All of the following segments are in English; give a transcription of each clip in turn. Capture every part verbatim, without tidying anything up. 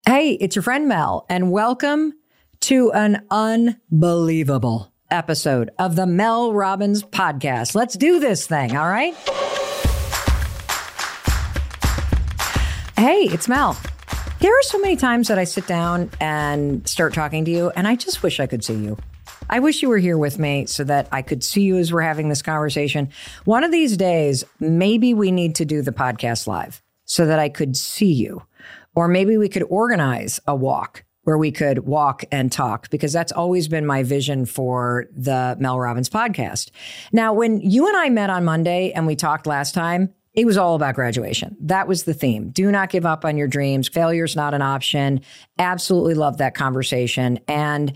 Hey, it's your friend Mel, and welcome to an unbelievable episode of the Mel Robbins Podcast. Let's do this thing, all right? Hey, it's Mel. There are so many times that I sit down and start talking to you, and I just wish I could see you. I wish you were here with me so that I could see you as we're having this conversation. One of these days, maybe we need to do the podcast live so that I could see you. Or maybe we could organize a walk where we could walk and talk, because that's always been my vision for the Mel Robbins Podcast. Now, when you and I met on Monday and we talked last time, it was all about graduation. That was the theme. Do not give up on your dreams. Failure's not an option. Absolutely loved that conversation. And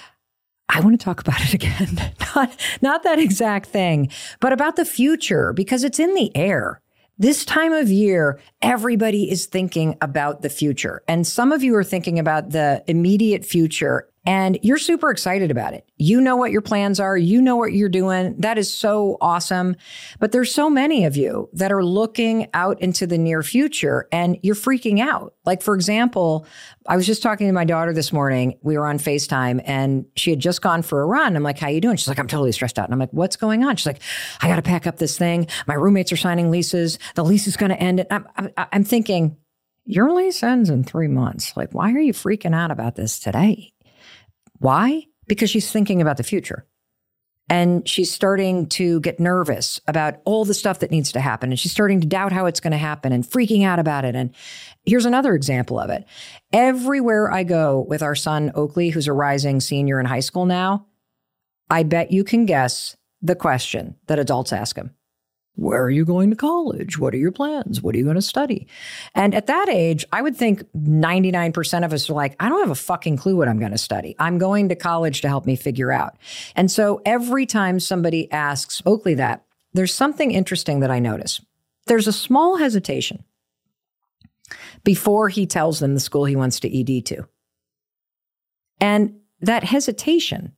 I want to talk about it again. not, not that exact thing, but about the future, because it's in the air. This time of year, everybody is thinking about the future. And some of you are thinking about the immediate future, and you're super excited about it. You know what your plans are. You know what you're doing. That is so awesome. But there's so many of you that are looking out into the near future and you're freaking out. Like, for example, I was just talking to my daughter this morning. We were on FaceTime and she had just gone for a run. I'm like, how you doing? She's like, I'm totally stressed out. And I'm like, what's going on? She's like, I got to pack up this thing. My roommates are signing leases. The lease is going to end. I'm, I'm, I'm thinking, your lease ends in three months. Like, why are you freaking out about this today? Why? Because she's thinking about the future. And she's starting to get nervous about all the stuff that needs to happen. And she's starting to doubt how it's going to happen and freaking out about it. And here's another example of it. Everywhere I go with our son, Oakley, who's a rising senior in high school now, I bet you can guess the question that adults ask him. Where are you going to college? What are your plans? What are you going to study? And at that age, I would think ninety-nine percent of us are like, I don't have a fucking clue what I'm going to study. I'm going to college to help me figure out. And so every time somebody asks Oakley that, there's something interesting that I notice. There's a small hesitation before he tells them the school he wants to E D to. And that hesitation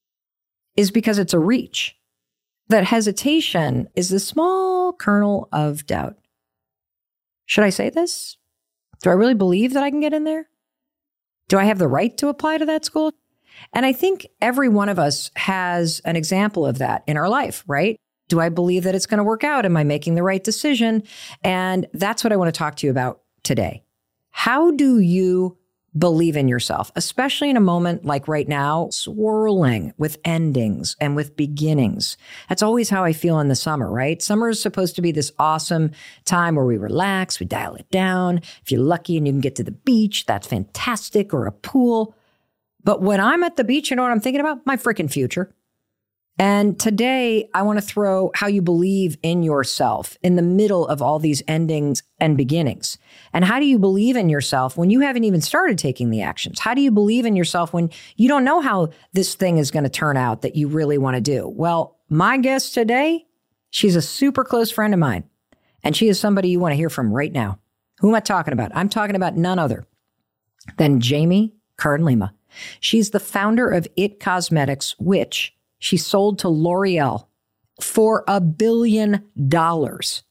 is because it's a reach. That hesitation is the small kernel of doubt. Should I say this? Do I really believe that I can get in there? Do I have the right to apply to that school? And I think every one of us has an example of that in our life, right? Do I believe that it's going to work out? Am I making the right decision? And that's what I want to talk to you about today. How do you believe in yourself, especially in a moment like right now, swirling with endings and with beginnings? That's always how I feel in the summer, right? Summer is supposed to be this awesome time where we relax, we dial it down. If you're lucky and you can get to the beach, that's fantastic, or a pool. But when I'm at the beach, you know what I'm thinking about? My freaking future. And today, I want to throw how you believe in yourself in the middle of all these endings and beginnings. And how do you believe in yourself when you haven't even started taking the actions? How do you believe in yourself when you don't know how this thing is going to turn out that you really want to do? Well, my guest today, she's a super close friend of mine, and she is somebody you want to hear from right now. Who am I talking about? I'm talking about none other than Jamie Kern-Lima. She's the founder of It Cosmetics, which she sold to L'Oreal for a billion dollars.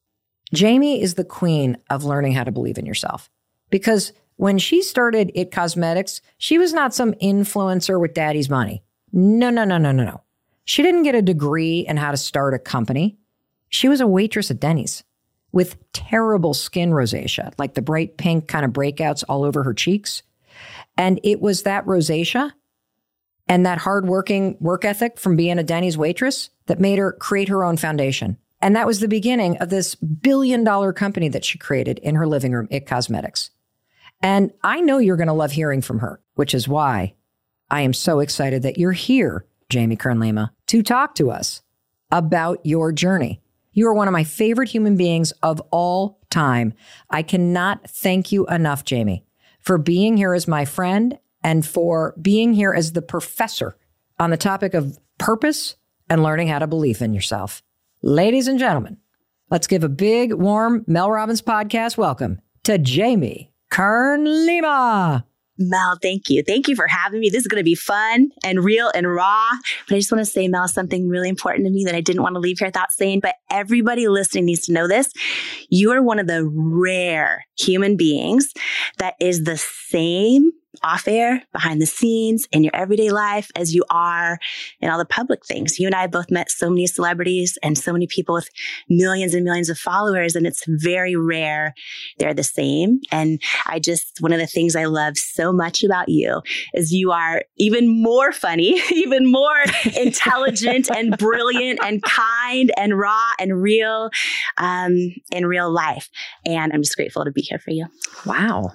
Jamie is the queen of learning how to believe in yourself, because when she started It Cosmetics, she was not some influencer with daddy's money. No, no, no, no, no, no. She didn't get a degree in how to start a company. She was a waitress at Denny's with terrible skin rosacea, like the bright pink kind of breakouts all over her cheeks. And it was that rosacea and that hardworking work ethic from being a Denny's waitress that made her create her own foundation. And that was the beginning of this billion dollar company that she created in her living room, It Cosmetics. And I know you're going to love hearing from her, which is why I am so excited that you're here, Jamie Kern-Lima, to talk to us about your journey. You are one of my favorite human beings of all time. I cannot thank you enough, Jamie, for being here as my friend and for being here as the professor on the topic of purpose and learning how to believe in yourself. Ladies and gentlemen, let's give a big, warm Mel Robbins Podcast welcome to Jamie Kern-Lima. Mel, thank you. Thank you for having me. This is going to be fun and real and raw. But I just want to say, Mel, something really important to me that I didn't want to leave here without saying, but everybody listening needs to know this. You are one of the rare human beings that is the same off air, behind the scenes, in your everyday life as you are in all the public things. You and I have both met so many celebrities and so many people with millions and millions of followers, and it's very rare they're the same. And I just, one of the things I love so much about you is you are even more funny, even more intelligent and brilliant and kind and raw and real um, in real life. And I'm just grateful to be here for you. Wow.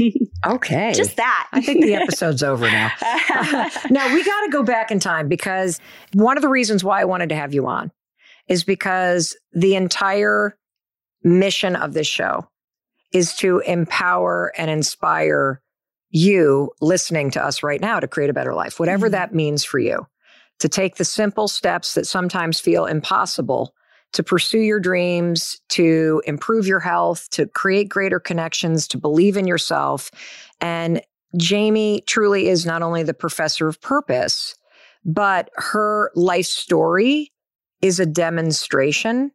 Okay. Just that. I think the episode's over now. Uh, now, we got to go back in time, because one of the reasons why I wanted to have you on is because the entire mission of this show is to empower and inspire you listening to us right now to create a better life, whatever mm-hmm. that means for you, to take the simple steps that sometimes feel impossible to pursue your dreams, to improve your health, to create greater connections, to believe in yourself. And Jamie truly is not only the professor of purpose, but her life story is a demonstration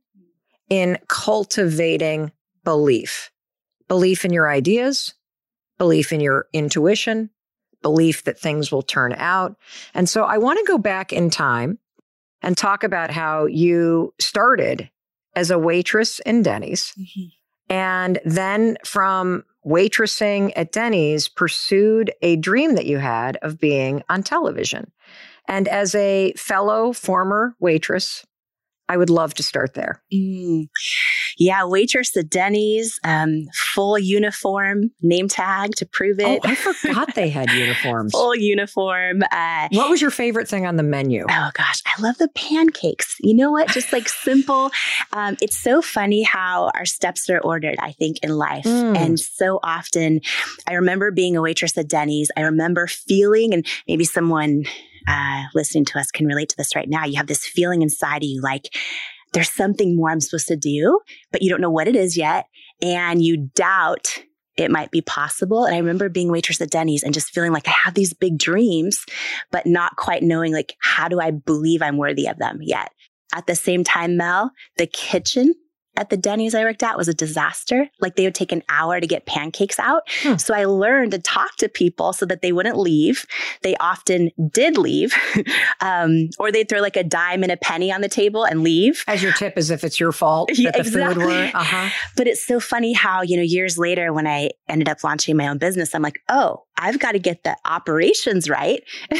in cultivating belief. Belief in your ideas, belief in your intuition, belief that things will turn out. And so I want to go back in time and talk about how you started as a waitress in Denny's. Mm-hmm. And then from waitressing at Denny's, pursued a dream that you had of being on television. And as a fellow former waitress, I would love to start there. Mm. Yeah, waitress at Denny's, um, full uniform, name tag to prove it. Oh, I forgot they had uniforms. Full uniform. Uh, what was your favorite thing on the menu? Oh gosh, I love the pancakes. You know what? Just like simple. Um, it's so funny how our steps are ordered, I think, in life. Mm. And so often, I remember being a waitress at Denny's. I remember feeling, and maybe someone Uh, listening to us can relate to this right now. You have this feeling inside of you like there's something more I'm supposed to do, but you don't know what it is yet. And you doubt it might be possible. And I remember being a waitress at Denny's and just feeling like I have these big dreams, but not quite knowing like, how do I believe I'm worthy of them yet? At the same time, Mel, the kitchen at the Denny's I worked at was a disaster. Like they would take an hour to get pancakes out. Hmm. So I learned to talk to people so that they wouldn't leave. They often did leave. um, or they'd throw like a dime and a penny on the table and leave. As your tip, as if it's your fault that yeah, the exactly. food were. Uh-huh. But it's so funny how, you know, years later when I ended up launching my own business, I'm like, oh, I've got to get the operations right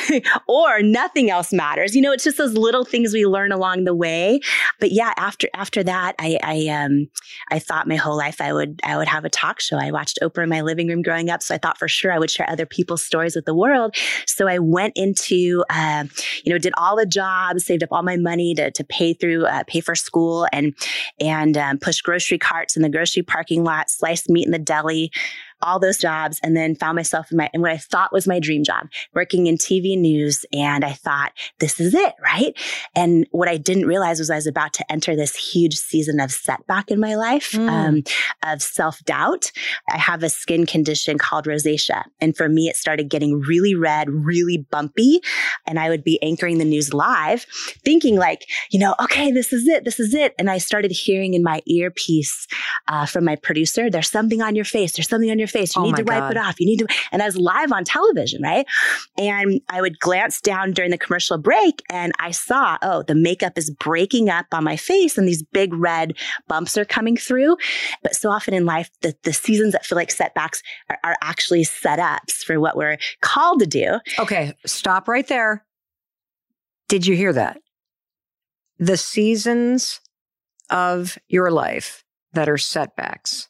or nothing else matters. You know, it's just those little things we learn along the way. But yeah, after after that, I I um I thought my whole life I would I would have a talk show. I watched Oprah in my living room growing up, so I thought for sure I would share other people's stories with the world. So I went into uh, you know did all the jobs, saved up all my money to to pay through uh, pay for school, and and um, push grocery carts in the grocery parking lot, sliced meat in the deli. All those jobs, and then found myself in my in what I thought was my dream job, working in T V news. And I thought, this is it, right? And what I didn't realize was I was about to enter this huge season of setback in my life, mm. um, of self-doubt. I have a skin condition called rosacea. And for me, it started getting really red, really bumpy. And I would be anchoring the news live, thinking like, you know, okay, this is it, this is it. And I started hearing in my earpiece uh, from my producer, there's something on your face, there's something on your face. You oh need to wipe God. it off. You need to, and I was live on television, right? And I would glance down during the commercial break and I saw, oh, the makeup is breaking up on my face and these big red bumps are coming through. But so often in life, the, the seasons that feel like setbacks are, are actually setups for what we're called to do. Okay, stop right there. Did you hear that? The seasons of your life that are setbacks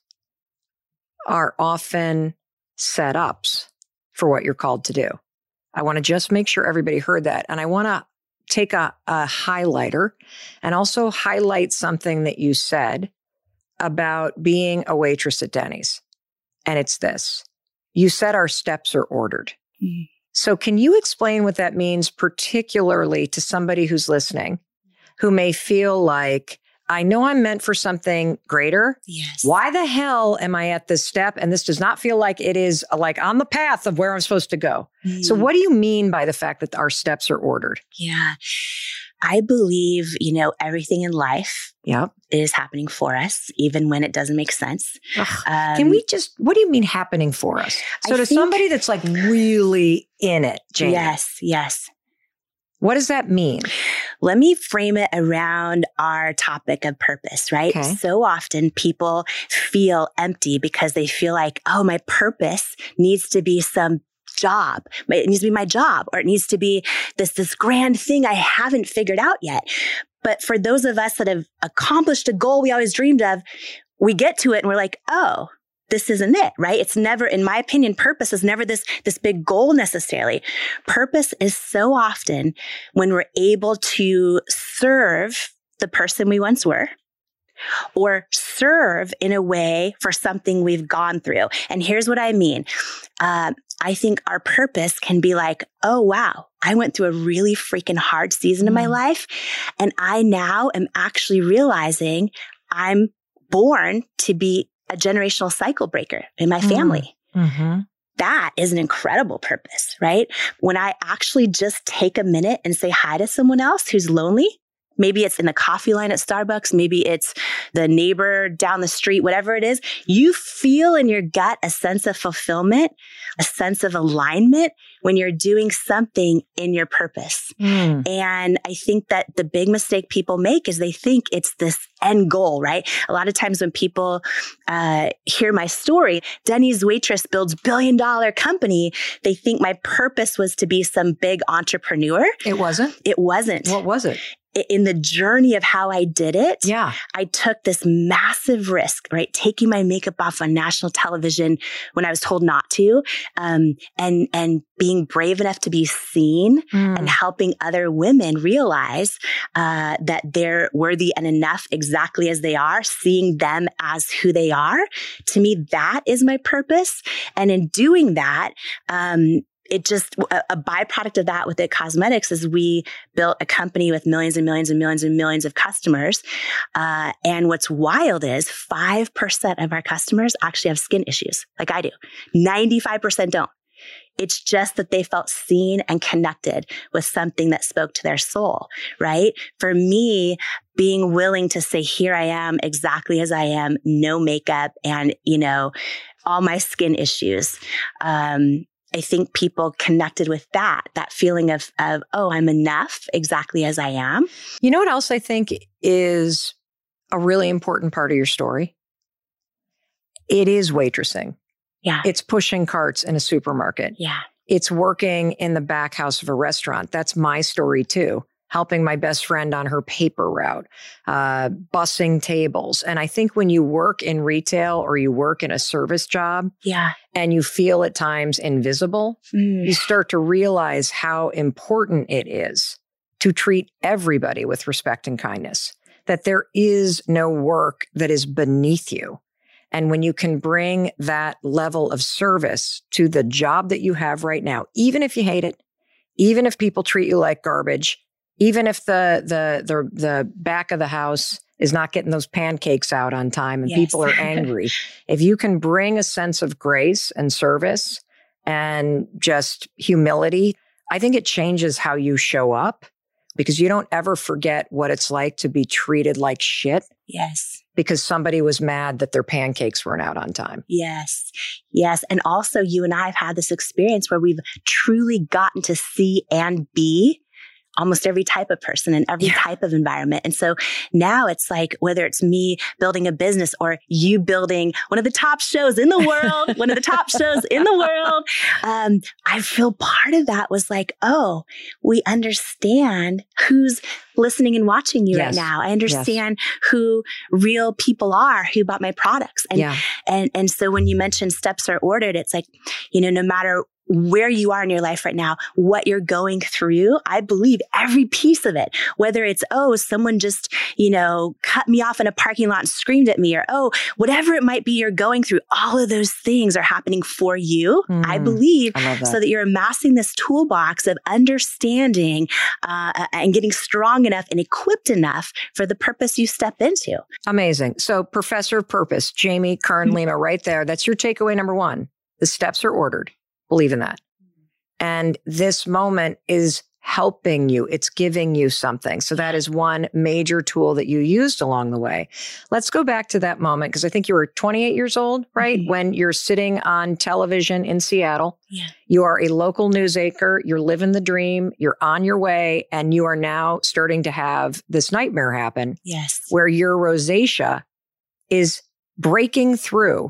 are often setups for what you're called to do. I want to just make sure everybody heard that. And I want to take a, a highlighter and also highlight something that you said about being a waitress at Denny's. And it's this. You said our steps are ordered. Mm-hmm. So can you explain what that means, particularly to somebody who's listening, who may feel like, I know I'm meant for something greater. Yes. Why the hell am I at this step? And this does not feel like it is like on the path of where I'm supposed to go. Mm. So what do you mean by the fact that our steps are ordered? Yeah. I believe, you know, everything in life yep. is happening for us, even when it doesn't make sense. Um, Can we just, what do you mean happening for us? So I to think, somebody that's like really in it, Jane. Yes, yes. What does that mean? Let me frame it around our topic of purpose, right? Okay. So often people feel empty because they feel like, oh, my purpose needs to be some job. It needs to be my job, or it needs to be this, this grand thing I haven't figured out yet. But for those of us that have accomplished a goal we always dreamed of, we get to it and we're like, oh, this isn't it, right? It's never, in my opinion, purpose is never this, this big goal necessarily. Purpose is so often when we're able to serve the person we once were, or serve in a way for something we've gone through. And here's what I mean. Um, I think our purpose can be like, oh, wow, I went through a really freaking hard season mm. in my life. And I now am actually realizing I'm born to be a generational cycle breaker in my family. Mm-hmm. That is an incredible purpose, right? When I actually just take a minute and say hi to someone else who's lonely. Maybe it's in the coffee line at Starbucks. Maybe it's the neighbor down the street, whatever it is. You feel in your gut a sense of fulfillment, a sense of alignment when you're doing something in your purpose. Mm. And I think that the big mistake people make is they think it's this end goal, right? A lot of times when people uh, hear my story, Denny's waitress builds billion dollar company, they think my purpose was to be some big entrepreneur. It wasn't? It wasn't. What was it? In the journey of how I did it, yeah. I took this massive risk, right? Taking my makeup off on national television when I was told not to, um, and, and being brave enough to be seen mm. and helping other women realize, uh, that they're worthy and enough exactly as they are, seeing them as who they are. To me, that is my purpose. And in doing that, um, it just, a, a byproduct of that with It Cosmetics is we built a company with millions and millions and millions and millions of customers. Uh, and what's wild is five percent of our customers actually have skin issues like I do. ninety-five percent don't. It's just that they felt seen and connected with something that spoke to their soul, right? For me, being willing to say, here I am exactly as I am, no makeup and, you know, all my skin issues. Um, I think people connected with that, that feeling of, of, oh, I'm enough exactly as I am. You know what else I think is a really important part of your story? It is waitressing. Yeah. It's pushing carts in a supermarket. Yeah. It's working in the back house of a restaurant. That's my story too. Helping my best friend on her paper route, uh, bussing tables. And I think when you work in retail or you work in a service job, yeah, and you feel at times invisible, mm. you start to realize how important it is to treat everybody with respect and kindness, that there is no work that is beneath you. And when you can bring that level of service to the job that you have right now, even if you hate it, even if people treat you like garbage, even if the the the the back of the house is not getting those pancakes out on time and yes. people are angry, if you can bring a sense of grace and service and just humility, I think it changes how you show up because you don't ever forget what it's like to be treated like shit. Yes. Because somebody was mad that their pancakes weren't out on time. Yes. Yes. And also you and I have had this experience where we've truly gotten to see and be almost every type of person in every yeah. type of environment. And so now it's like, whether it's me building a business or you building one of the top shows in the world, one of the top shows in the world, um, I feel part of that was like, oh, we understand who's listening and watching you yes. right now. I understand yes. who real people are who bought my products. And, yeah. and, and so when you mentioned steps are ordered, it's like, you know, no matter where you are in your life right now, what you're going through. I believe every piece of it, whether it's, oh, someone just, you know, cut me off in a parking lot and screamed at me, or, oh, whatever it might be you're going through, all of those things are happening for you. Mm, I believe I that. So that you're amassing this toolbox of understanding uh, and getting strong enough and equipped enough for the purpose you step into. Amazing. So Professor of Purpose, Jamie Kern Lima, right there. That's your takeaway number one. The steps are ordered. Believe in that. And this moment is helping you. It's giving you something. So that is one major tool that you used along the way. Let's go back to that moment, because I think you were twenty-eight years old, right? Mm-hmm. When you're sitting on television in Seattle. Yeah. You are a local news anchor. You're living the dream. You're on your way. And you are now starting to have this nightmare happen. Yes. Where your rosacea is breaking through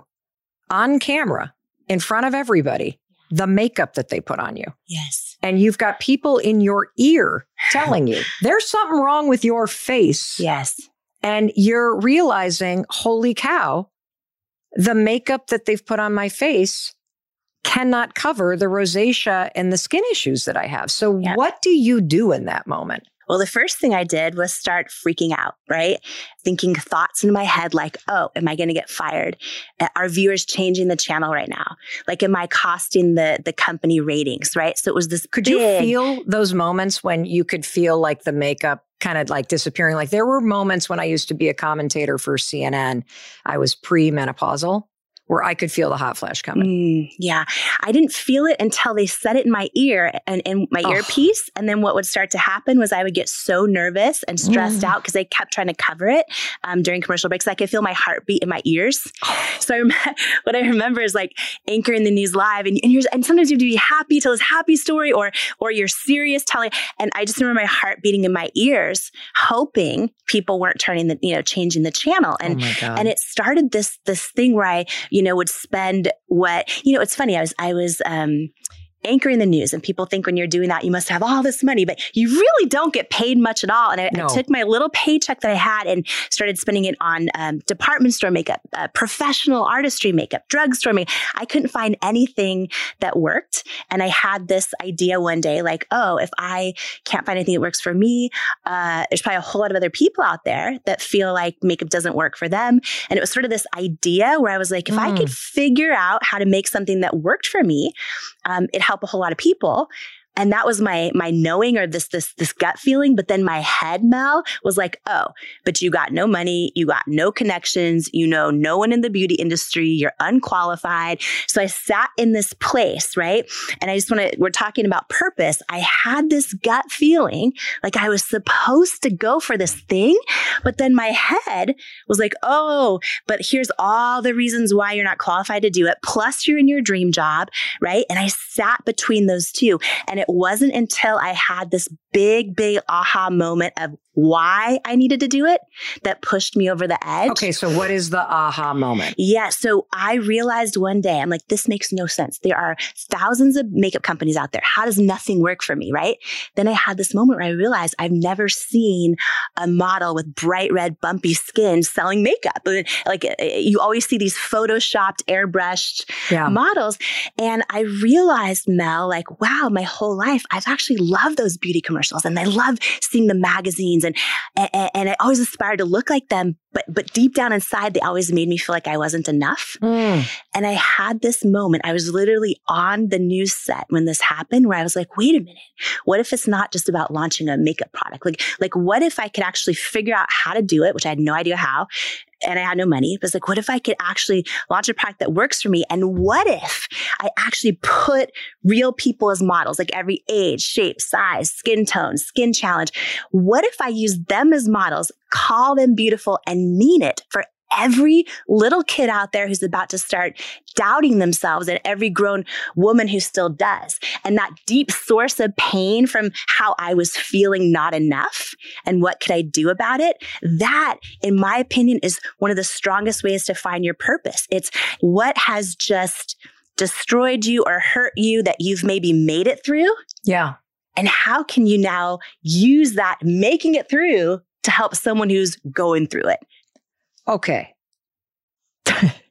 on camera in front of everybody. The makeup that they put on you. Yes. And you've got people in your ear telling you there's something wrong with your face. Yes. And you're realizing, holy cow, the makeup that they've put on my face cannot cover the rosacea and the skin issues that I have. So yeah. What do you do in that moment? Well, the first thing I did was start freaking out, right? Thinking thoughts in my head like, oh, am I going to get fired? Are viewers changing the channel right now? Like, am I costing the the company ratings, right? So it was this Could big... you feel those moments when you could feel like the makeup kind of like disappearing? Like there were moments when I used to be a commentator for C N N. I was pre-menopausal, where I could feel the hot flash coming. Mm, yeah. I didn't feel it until they said it in my ear and in my oh. earpiece. And then what would start to happen was I would get so nervous and stressed mm. out because they kept trying to cover it um, during commercial breaks. I could feel my heartbeat in my ears. So I rem- what I remember is like anchoring the news live, and, and, you're, and sometimes you have to be happy, tell this happy story, or or you're serious telling. And I just remember my heart beating in my ears, hoping people weren't turning the, you know, changing the channel. And, oh my God. and it started this, this thing where I, you know, would spend what, you know, it's funny. I was, I was, um, anchoring the news, and people think when you're doing that, you must have all this money, but you really don't get paid much at all. And I, no. I took my little paycheck that I had and started spending it on um, department store makeup, uh, professional artistry makeup, drugstore makeup. I couldn't find anything that worked. And I had this idea one day, like, oh, if I can't find anything that works for me, uh, there's probably a whole lot of other people out there that feel like makeup doesn't work for them. And it was sort of this idea where I was like, if mm. I could figure out how to make something that worked for me, um, it helped a whole lot of people. And that was my my knowing, or this this this gut feeling. But then my head, Mel, was like, oh, but you got no money, you got no connections, you know no one in the beauty industry, you're unqualified. So I sat in this place, right? And I just want to, we're talking about purpose. I had this gut feeling like I was supposed to go for this thing, but then my head was like, oh, but here's all the reasons why you're not qualified to do it. Plus you're in your dream job, right? And I sat between those two. And it wasn't until I had this big, big aha moment of why I needed to do it that pushed me over the edge. Okay, so what is the aha moment? Yeah, so I realized one day, I'm like, this makes no sense. There are thousands of makeup companies out there. How does nothing work for me, right? Then I had this moment where I realized I've never seen a model with bright red, bumpy skin selling makeup. Like, you always see these photoshopped, airbrushed yeah. models. And I realized, Mel, like, wow, my whole life, I've actually loved those beauty commercials, and I love seeing the magazines. And, and and I always aspired to look like them, but but deep down inside, they always made me feel like I wasn't enough. Mm. And I had this moment. I was literally on the news set when this happened, where I was like, wait a minute, what if it's not just about launching a makeup product? Like, like what if I could actually figure out how to do it, which I had no idea how, and I had no money. It was like, what if I could actually launch a product that works for me? And what if I actually put real people as models, like every age, shape, size, skin tone, skin challenge? What if I use them as models, call them beautiful, and mean it for every little kid out there who's about to start doubting themselves, and every grown woman who still does? And that deep source of pain from how I was feeling not enough, and what could I do about it? That, in my opinion, is one of the strongest ways to find your purpose. It's what has just destroyed you or hurt you that you've maybe made it through. Yeah. And how can you now use that making it through to help someone who's going through it? Okay.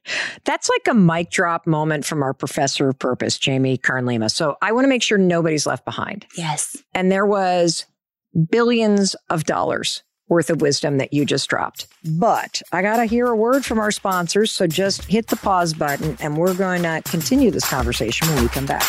That's like a mic drop moment from our professor of purpose, Jamie Kern-Lima. So I want to make sure nobody's left behind. Yes. And there was billions of dollars worth of wisdom that you just dropped. But I got to hear a word from our sponsors. So just hit the pause button and we're going to continue this conversation when we come back.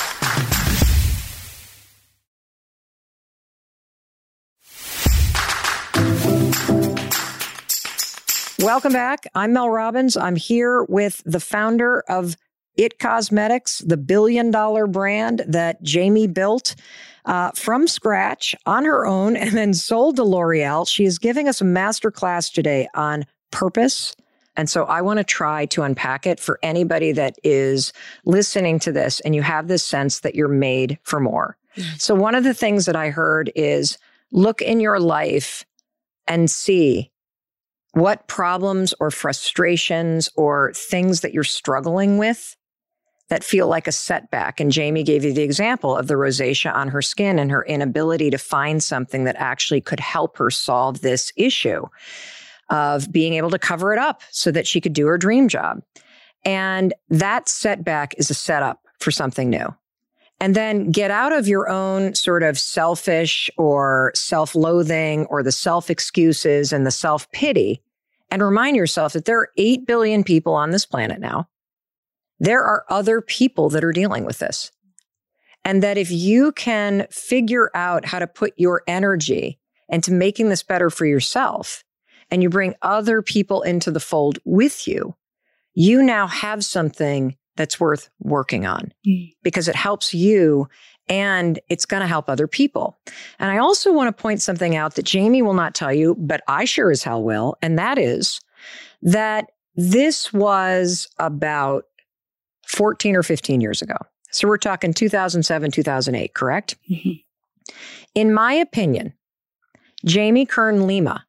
Welcome back. I'm Mel Robbins. I'm here with the founder of It Cosmetics, the billion dollar brand that Jamie built uh, from scratch on her own and then sold to L'Oreal. She is giving us a masterclass today on purpose. And so I want to try to unpack it for anybody that is listening to this and you have this sense that you're made for more. Mm-hmm. So one of the things that I heard is look in your life and see what problems or frustrations or things that you're struggling with that feel like a setback. And Jamie gave you the example of the rosacea on her skin and her inability to find something that actually could help her solve this issue of being able to cover it up so that she could do her dream job. And that setback is a setup for something new. And then get out of your own sort of selfish or self-loathing or the self-excuses and the self-pity and remind yourself that there are eight billion people on this planet now. There are other people that are dealing with this. And that if you can figure out how to put your energy into making this better for yourself and you bring other people into the fold with you, you now have something that's worth working on mm. because it helps you and it's going to help other people. And I also want to point something out that Jamie will not tell you, but I sure as hell will. And that is that this was about fourteen or fifteen years ago. So we're talking two thousand seven, two thousand eight, correct? Mm-hmm. In my opinion, Jamie Kern-Lima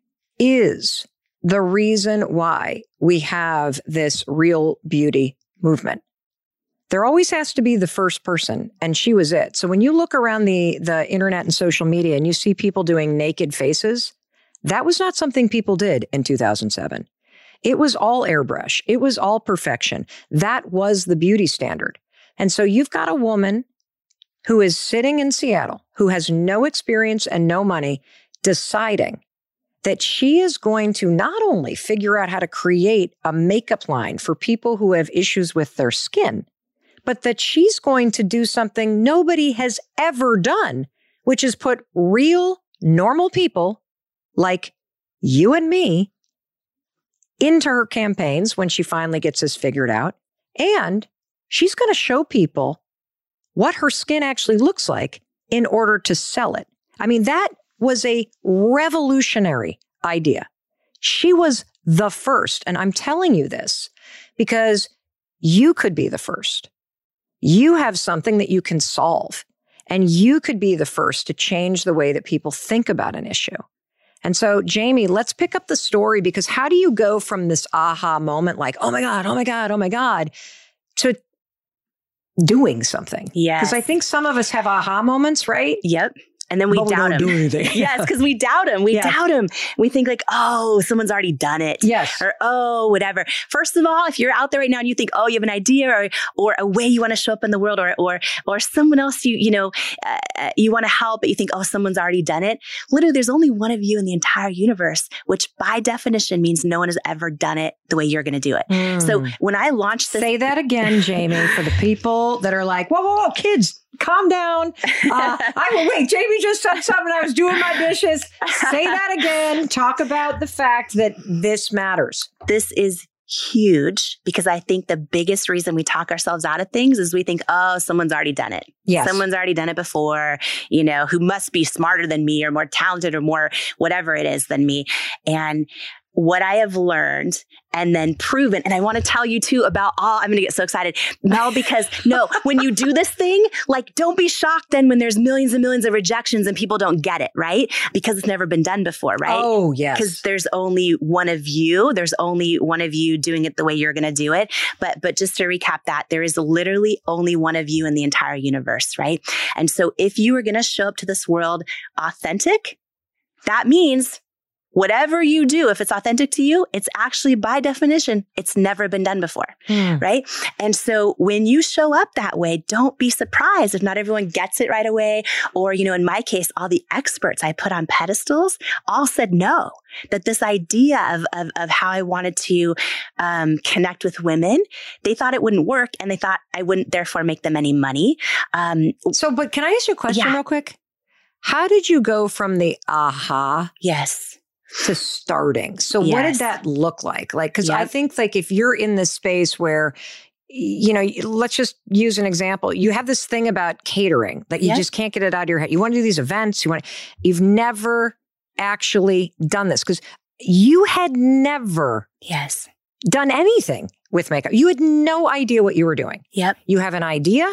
is the reason why we have this real beauty movement. There always has to be the first person, and she was it. So when you look around the, the internet and social media and you see people doing naked faces, that was not something people did in two thousand seven. It was all airbrush. It was all perfection. That was the beauty standard. And so you've got a woman who is sitting in Seattle, who has no experience and no money, deciding that she is going to not only figure out how to create a makeup line for people who have issues with their skin, but that she's going to do something nobody has ever done, which is put real, normal people like you and me into her campaigns when she finally gets this figured out. And she's going to show people what her skin actually looks like in order to sell it. I mean, that was a revolutionary idea. She was the first. And I'm telling you this because you could be the first. You have something that you can solve, and you could be the first to change the way that people think about an issue. And so, Jamie, let's pick up the story, because how do you go from this aha moment, like, oh my God, oh my God, oh my God, to doing something? Yes. Because I think some of us have aha moments, right? Yep. And then we but doubt we don't him. do anything. Yes, because we doubt him. We yeah. doubt him. We think like, oh, someone's already done it. Yes. Or, oh, whatever. First of all, if you're out there right now and you think, oh, you have an idea or or a way you want to show up in the world, or or or someone else you you know uh, you want to help, but you think, oh, someone's already done it. Literally, there's only one of you in the entire universe, which by definition means no one has ever done it the way you're going to do it. Mm. So when I launched this, say that again, Jamie, for the people that are like, whoa, whoa, whoa, kids. Calm down. Uh, I will wait. Jamie just said something. I was doing my dishes. Say that again. Talk about the fact that this matters. This is huge, because I think the biggest reason we talk ourselves out of things is we think, oh, someone's already done it. Yes. Someone's already done it before, you know, who must be smarter than me or more talented or more whatever it is than me. And what I have learned and then proven, and I want to tell you too about all, I'm going to get so excited, Mel, because no, when you do this thing, like, don't be shocked then when there's millions and millions of rejections and people don't get it, right? Because it's never been done before, right? Oh, yes. Because there's only one of you. There's only one of you doing it the way you're going to do it. But, but just to recap that, there is literally only one of you in the entire universe, right? And so if you are going to show up to this world authentic, that means Whatever you do, if it's authentic to you, it's actually by definition, it's never been done before, mm. right? And so when you show up that way, don't be surprised if not everyone gets it right away. Or, you know, in my case, all the experts I put on pedestals all said no, that this idea of, of, of how I wanted to um, connect with women, they thought it wouldn't work and they thought I wouldn't therefore make them any money. Um, so, but can I ask you a question yeah. real quick? How did you go from the aha? Yes. To starting. So yes. what did that look like? Like, because yep. I think like if you're in this space where, you know, let's just use an example. You have this thing about catering that you yep. just can't get it out of your head. You want to do these events. You want to, you've never actually done this because you had never yes. done anything with makeup. You had no idea what you were doing. Yep. You have an idea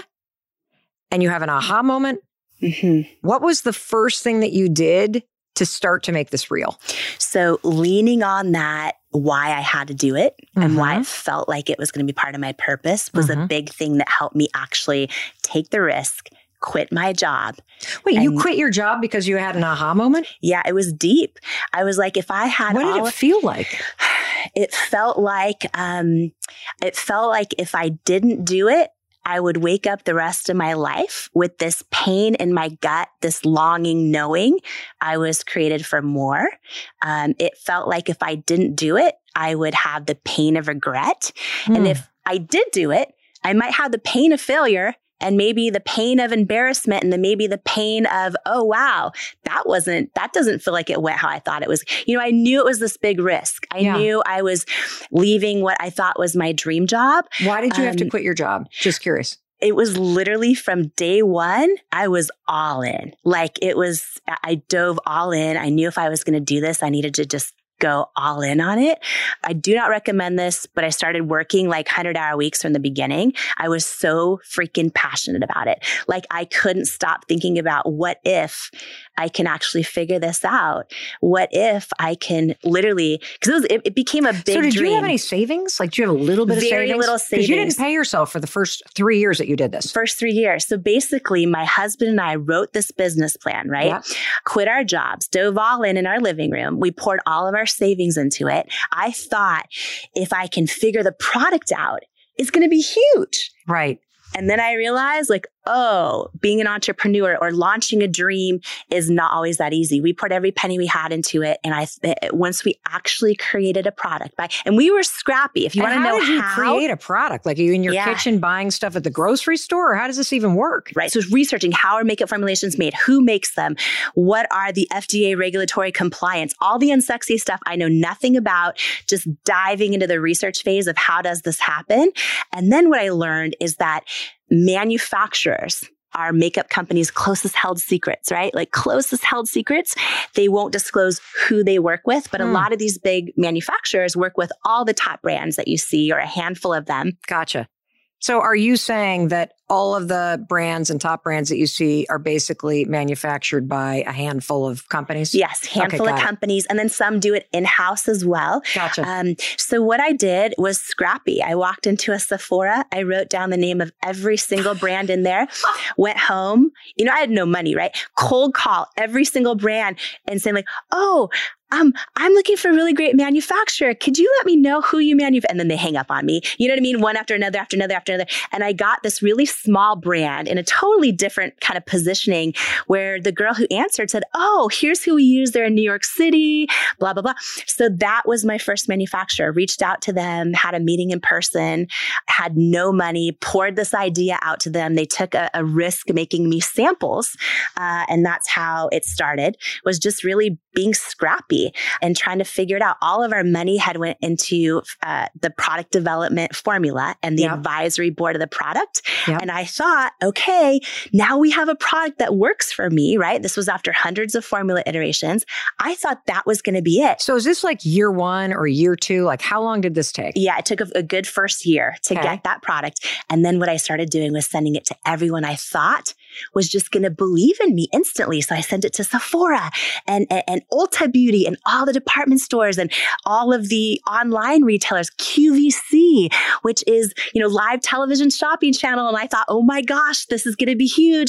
and you have an aha moment. Mm-hmm. What was the first thing that you did to start to make this real? So leaning on that, why I had to do it mm-hmm. and why it felt like it was going to be part of my purpose was mm-hmm. a big thing that helped me actually take the risk, quit my job. Wait, and you quit your job because you had an aha moment? Yeah, it was deep. I was like, if I had What did all it feel like? It felt like, um, it felt like if I didn't do it, I would wake up the rest of my life with this pain in my gut, this longing, knowing I was created for more. Um, it felt like if I didn't do it, I would have the pain of regret. Mm. And if I did do it, I might have the pain of failure and maybe the pain of embarrassment and then maybe the pain of, oh, wow, that wasn't, that doesn't feel like it went how I thought it was. You know, I knew it was this big risk. I yeah. knew I was leaving what I thought was my dream job. Why did you um, have to quit your job? Just curious. It was literally from day one, I was all in. Like it was, I dove all in. I knew if I was going to do this, I needed to just go all in on it. I do not recommend this, but I started working like one hundred hour weeks from the beginning. I was so freaking passionate about it. Like I couldn't stop thinking about what if I can actually figure this out? What if I can literally, because it, was, it, it became a big dream. So did dream. You have any savings? Like do you have a little bit Very of savings? Very little savings. Because you didn't pay yourself for the first three years that you did this. First three years. So basically my husband and I wrote this business plan, right? Yeah. Quit our jobs, dove all in in our living room. We poured all of our savings into it. I thought if I can figure the product out, it's going to be huge. Right. And then I realized like, oh, being an entrepreneur or launching a dream is not always that easy. We put every penny we had into it. And I, once we actually created a product by, and we were scrappy. If you want to know how did you how, create a product? Like are you in your yeah. kitchen buying stuff at the grocery store? Or how does this even work? Right. So researching how are makeup formulations made? Who makes them? What are the F D A regulatory compliance? All the unsexy stuff I know nothing about, just diving into the research phase of how does this happen? And then what I learned is that manufacturers are makeup companies' closest held secrets, right? Like closest held secrets. They won't disclose who they work with, but mm. a lot of these big manufacturers work with all the top brands that you see or a handful of them. Gotcha. So are you saying that all of the brands and top brands that you see are basically manufactured by a handful of companies? Yes, handful okay, of companies. It. And then some do it in-house as well. Gotcha. Um, so what I did was scrappy. I walked into a Sephora. I wrote down the name of every single brand in there, went home. You know, I had no money, right? Cold call every single brand and saying like, oh, Um, I'm looking for a really great manufacturer. Could you let me know who you manufacture? And then they hang up on me. You know what I mean? One after another, after another, after another. And I got this really small brand in a totally different kind of positioning where the girl who answered said, oh, here's who we use. They're in New York City, blah, blah, blah. So that was my first manufacturer. Reached out to them, had a meeting in person, had no money, poured this idea out to them. They took a, a risk making me samples. Uh, and that's how it started, was just really being scrappy and trying to figure it out. All of our money had went into uh, the product development formula and the yep. advisory board of the product. Yep. And I thought, okay, now we have a product that works for me, right? This was after hundreds of formula iterations. I thought that was going to be it. So is this like year one or year two? Like how long did this take? Yeah, it took a, a good first year to okay. get that product. And then what I started doing was sending it to everyone I thought was just going to believe in me instantly. So I sent it to Sephora and, and, and Ulta Beauty and all the department stores and all of the online retailers, Q V C, which is, you know, live television shopping channel. And I thought, oh my gosh, this is going to be huge.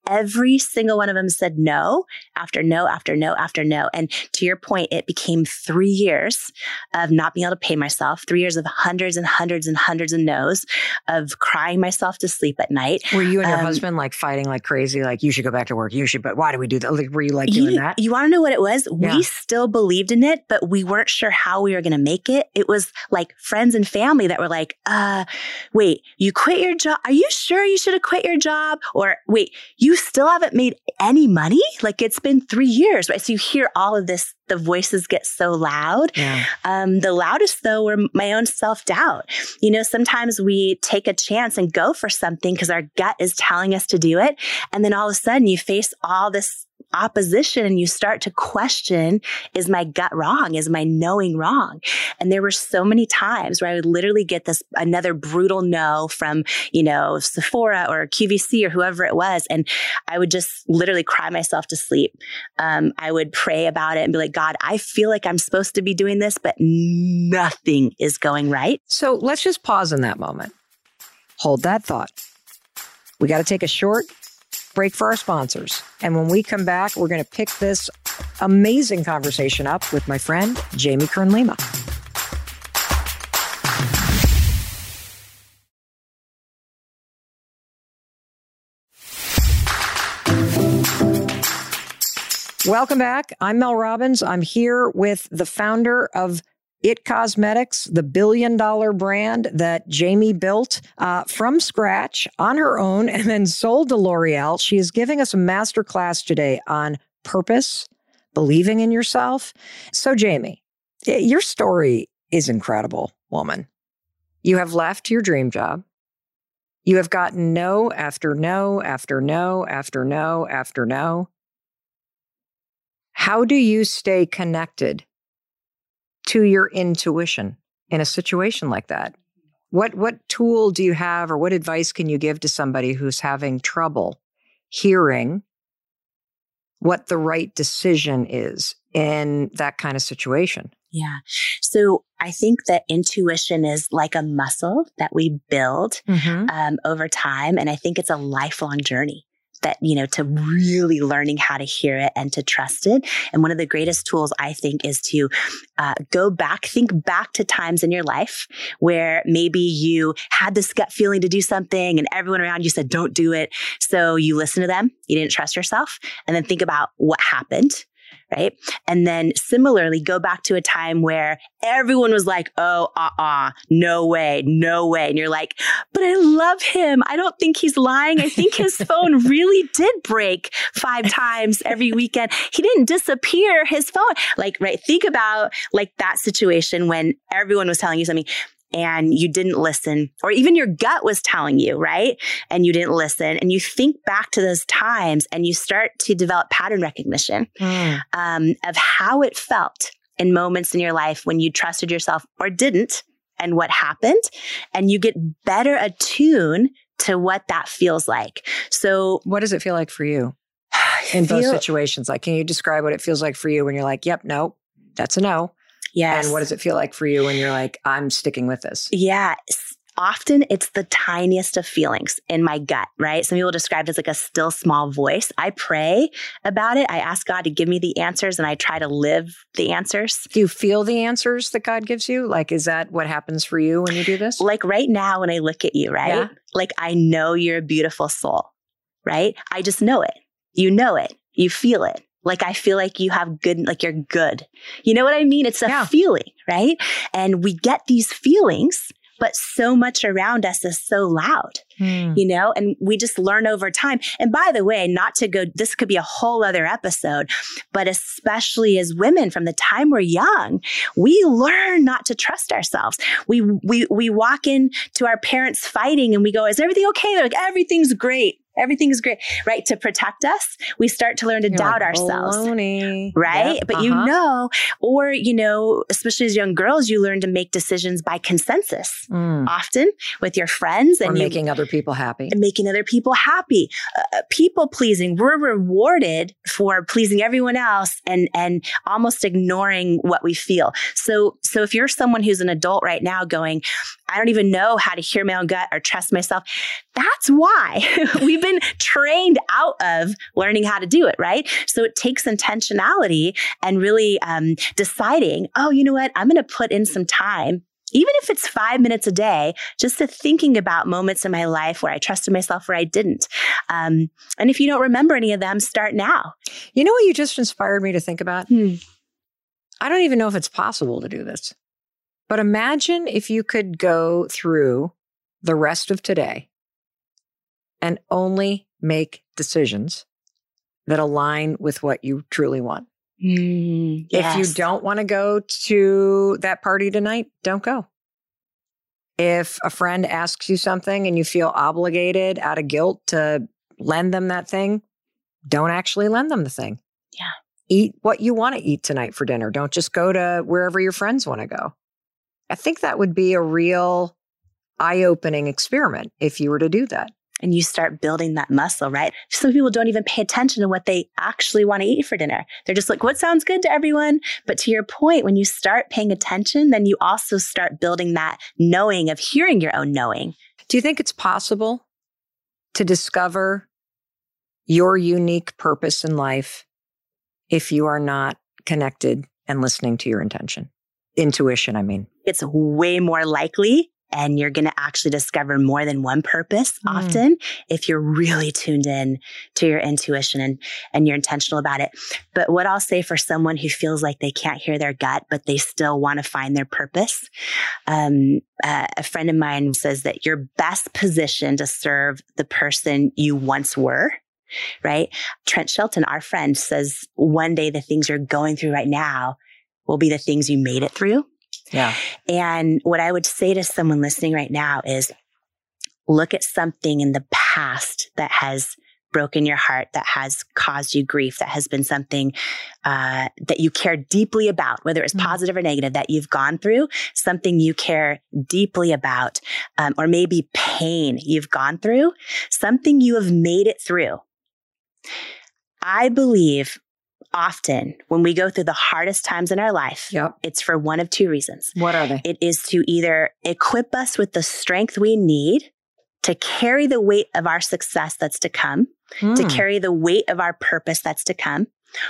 every single one of them said no after no, after no, after no. And to your point, it became three years of not being able to pay myself, three years of hundreds and hundreds and hundreds of no's, of crying myself to sleep at night. Were you and your Um, husband like fighting like crazy? Like, you should go back to work. You should, but why do we do that? Like, were you like doing You, that? you want to know what it was? Yeah. We still believed in it, but we weren't sure how we were going to make it. It was like friends and family that were like, uh, wait, you quit your job? Are you sure you should have quit your job? Or wait, you still haven't made any money? Like, it's been three years, right? So you hear all of this, the voices get so loud. Yeah. Um, the loudest, though, were my own self-doubt. You know, sometimes we take a chance and go for something because our gut is telling us to do it. And then all of a sudden you face all this opposition and you start to question, is my gut wrong? Is my knowing wrong? And there were so many times where I would literally get this another brutal no from, you know, Sephora or Q V C or whoever it was. And I would just literally cry myself to sleep. Um, I would pray about it and be like, God, I feel like I'm supposed to be doing this, but nothing is going right. So let's just pause in that moment. Hold that thought. We got to take a short break for our sponsors. And when we come back, we're going to pick this amazing conversation up with my friend, Jamie Kern Lima. Welcome back. I'm Mel Robbins. I'm here with the founder of It Cosmetics, the billion dollar brand that Jamie built uh, from scratch on her own and then sold to L'Oreal. She is giving us a masterclass today on purpose, believing in yourself. So, Jamie, your story is incredible, woman. You have left your dream job. You have gotten no after no after no after no after no. How do you stay connected to your intuition in a situation like that? What what tool do you have, or what advice can you give to somebody who's having trouble hearing what the right decision is in that kind of situation? Yeah. So I think that intuition is like a muscle that we build Mm-hmm. um, over time. And I think it's a lifelong journey. That, you know, to really learning how to hear it and to trust it. And one of the greatest tools, I think, is to uh, go back, think back to times in your life where maybe you had this gut feeling to do something and everyone around you said, don't do it. So you listen to them, you didn't trust yourself, and then think about what happened. Right. And then similarly, go back to a time where everyone was like, oh, uh-uh, no way, no way. And you're like, but I love him. I don't think he's lying. I think his phone really did break five times every weekend. He didn't disappear, his phone. Like, right. Think about like that situation when everyone was telling you something and you didn't listen, or even your gut was telling you, right? And you didn't listen. And you think back to those times and you start to develop pattern recognition Mm. um, of how it felt in moments in your life when you trusted yourself or didn't, and what happened. And you get better attuned to what that feels like. So What does it feel like for you in feel- those situations? Like, can you describe what it feels like for you when you're like, yep, no, that's a no. Yes. And what does it feel like for you when you're like, I'm sticking with this? Yeah. s- Often it's the tiniest of feelings in my gut, right? Some people describe it as like a still small voice. I pray about it. I ask God to give me the answers and I try to live the answers. Do you feel the answers that God gives you? Like, is that what happens for you when you do this? Like right now when I look at you, right? Yeah. Like I know you're a beautiful soul, right? I just know it. You know it. You feel it. Like I feel like you have good, like you're good. You know what I mean? It's a Yeah. feeling, right? And we get these feelings, but so much around us is so loud, Hmm. you know, and we just learn over time. And by the way, not to go, this could be a whole other episode, but especially as women from the time we're young, we learn not to trust ourselves. We, we, we walk into our parents fighting and we go, is everything okay? They're like, everything's great. Everything's great, right? To protect us, we start to learn to You're doubt like, ourselves. "Baloney." Right. Yep, But you uh-huh. know, or, you know, especially as young girls, you learn to make decisions by consensus Mm. often with your friends Or and you, making other people happy. and making other people happy. Uh, people pleasing. We're rewarded for pleasing everyone else and, and almost ignoring what we feel. So, so if you're someone who's an adult right now going, I don't even know how to hear my own gut or trust myself. That's why we've been trained out of learning how to do it, right? So it takes intentionality and really um, deciding, oh, you know what? I'm going to put in some time, even if it's five minutes a day, just to thinking about moments in my life where I trusted myself, where I didn't. Um, and if you don't remember any of them, start now. You know what you just inspired me to think about? Hmm. I don't even know if it's possible to do this, but imagine if you could go through the rest of today and only make decisions that align with what you truly want. Mm, yes. If you don't want to go to that party tonight, don't go. If a friend asks you something and you feel obligated out of guilt to lend them that thing, don't actually lend them the thing. Yeah. Eat what you want to eat tonight for dinner. Don't just go to wherever your friends want to go. I think that would be a real eye-opening experiment if you were to do that. And you start building that muscle, right? Some people don't even pay attention to what they actually want to eat for dinner. They're just like, what sounds good to everyone? But to your point, when you start paying attention, then you also start building that knowing of hearing your own knowing. Do you think it's possible to discover your unique purpose in life if you are not connected and listening to your intention? Intuition, I mean. It's way more likely. And you're going to actually discover more than one purpose mm. often if you're really tuned in to your intuition and, and you're intentional about it. But what I'll say for someone who feels like they can't hear their gut, but they still want to find their purpose, um, uh, a friend of mine says that you're best positioned to serve the person you once were. Right? Trent Shelton, our friend, says one day the things you're going through right now will be the things you made it through. Yeah. And what I would say to someone listening right now is look at something in the past that has broken your heart, that has caused you grief, that has been something uh, that you care deeply about, whether it's mm-hmm. positive or negative, that you've gone through, something you care deeply about, um, or maybe pain you've gone through, something you have made it through. I believe often when we go through the hardest times in our life, yep. it's for one of two reasons. What are they? It is to either equip us with the strength we need to carry the weight of our success that's to come, mm. to carry the weight of our purpose that's to come,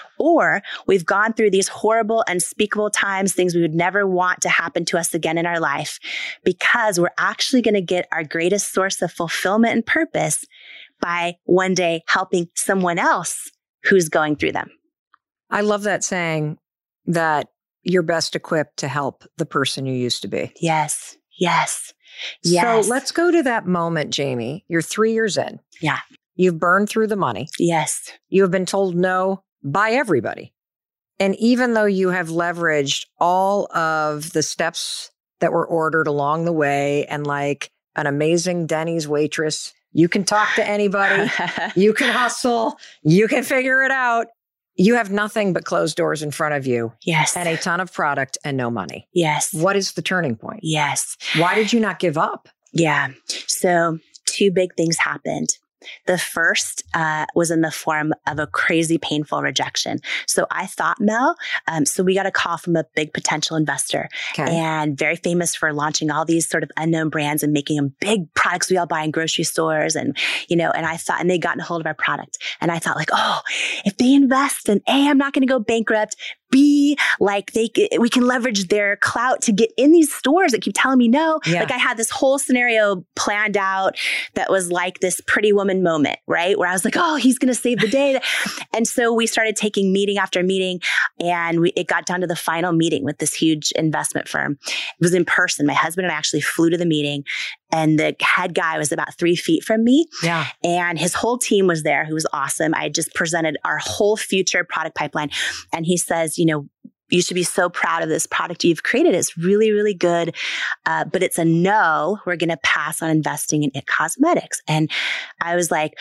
or we've gone through these horrible, unspeakable times, things we would never want to happen to us again in our life, because we're actually going to get our greatest source of fulfillment and purpose by one day helping someone else who's going through them. I love that saying that you're best equipped to help the person you used to be. Yes. Yes. Yes. So let's go to that moment, Jamie. You're three years in. Yeah. You've burned through the money. Yes. You have been told no by everybody. And even though you have leveraged all of the steps that were ordered along the way and like an amazing Denny's waitress, you can talk to anybody, you can hustle, you can figure it out. You have nothing but closed doors in front of you. Yes. And a ton of product and no money. Yes. What is the turning point? Yes. Why did you not give up? Yeah. So two big things happened. The first uh, was in the form of a crazy, painful rejection. So I thought, Mel, um, so we got a call from a big potential investor okay. and very famous for launching all these sort of unknown brands and making them big products we all buy in grocery stores. And, you know, and I thought, and they gotten a hold of our product. And I thought like, oh, if they invest and A, I'm not going to go bankrupt. B, like they, we can leverage their clout to get in these stores that keep telling me no. Yeah. Like I had this whole scenario planned out that was like this Pretty Woman moment, right? Where I was like, oh, he's going to save the day. And so we started taking meeting after meeting, and we, it got down to the final meeting with this huge investment firm. It was in person. My husband and I actually flew to the meeting, and the head guy was about three feet from me. Yeah. And his whole team was there, who was awesome. I just presented our whole future product pipeline. And he says, you know, you should be so proud of this product you've created. It's really, really good. Uh, but it's a no. We're going to pass on investing in It Cosmetics. And I was like,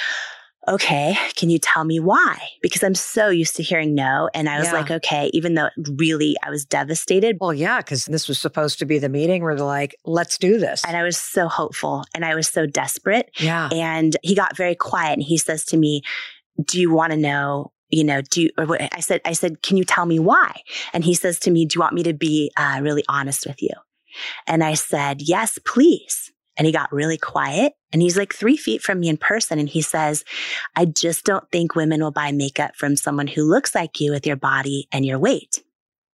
okay, can you tell me why? Because I'm so used to hearing no. And I was yeah. like, okay, even though really I was devastated. Well, yeah, because this was supposed to be the meeting where they're like, let's do this. And I was so hopeful and I was so desperate. Yeah. And he got very quiet and he says to me, do you want to know, you know, do you, or what, I said, I said, can you tell me why? And he says to me, do you want me to be uh, really honest with you? And I said, yes, please. And he got really quiet, and he's like three feet from me in person. And he says, I just don't think women will buy makeup from someone who looks like you with your body and your weight.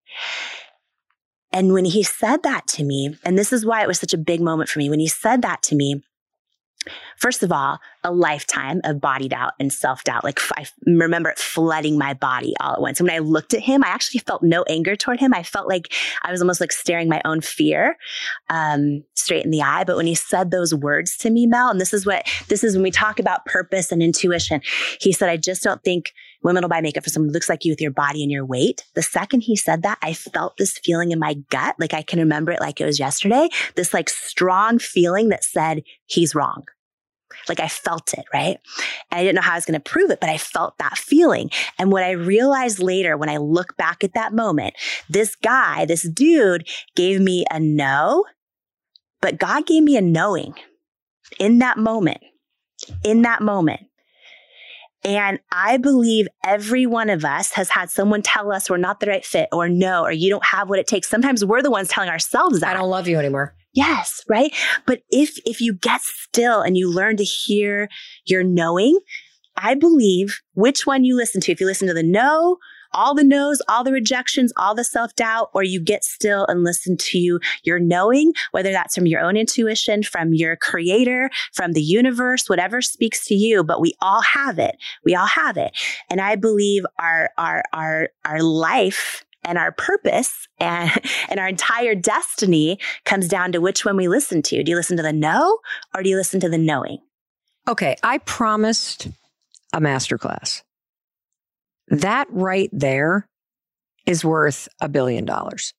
And when he said that to me, and this is why it was such a big moment for me, when he said that to me, first of all, a lifetime of body doubt and self-doubt. Like I remember it flooding my body all at once. And when I looked at him, I actually felt no anger toward him. I felt like I was almost like staring my own fear um, straight in the eye. But when he said those words to me, Mel, and this is what, this is when we talk about purpose and intuition. He said, I just don't think women will buy makeup for someone who looks like you with your body and your weight. The second he said that, I felt this feeling in my gut. Like I can remember it like it was yesterday. This like strong feeling that said, he's wrong. Like I felt it, right? And I didn't know how I was going to prove it, but I felt that feeling. And what I realized later when I look back at that moment, this guy, this dude gave me a no, but God gave me a knowing in that moment, in that moment. And I believe every one of us has had someone tell us we're not the right fit, or no, or you don't have what it takes. Sometimes we're the ones telling ourselves that. I don't love you anymore. Yes, right? But if if you get still and you learn to hear your knowing, I believe which one you listen to. If you listen to the no, all the no's, all the rejections, all the self-doubt, or you get still and listen to your knowing, whether that's from your own intuition, from your creator, from the universe, whatever speaks to you, but we all have it. We all have it. And I believe our our our our life and our purpose and, and our entire destiny comes down to which one we listen to. Do you listen to the no, or do you listen to the knowing? Okay, I promised a masterclass. That right there is worth a billion dollars.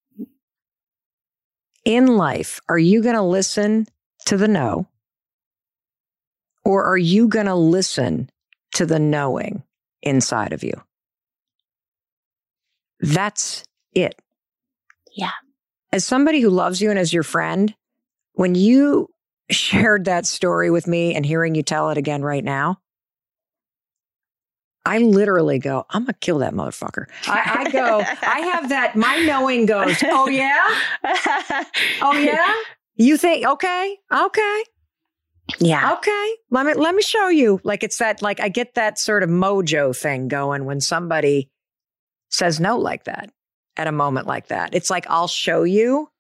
In life, are you going to listen to the no, or are you going to listen to the knowing inside of you? That's it. Yeah. As somebody who loves you and as your friend, when you shared that story with me and hearing you tell it again right now, I literally go, I'm going to kill that motherfucker. I, I go, I have that, my knowing goes, oh yeah? Oh yeah? You think, okay, okay. Yeah. Okay. Let me, let me show you. Like it's that, like I get that sort of mojo thing going when somebody says no like that at a moment like that. It's like, I'll show you.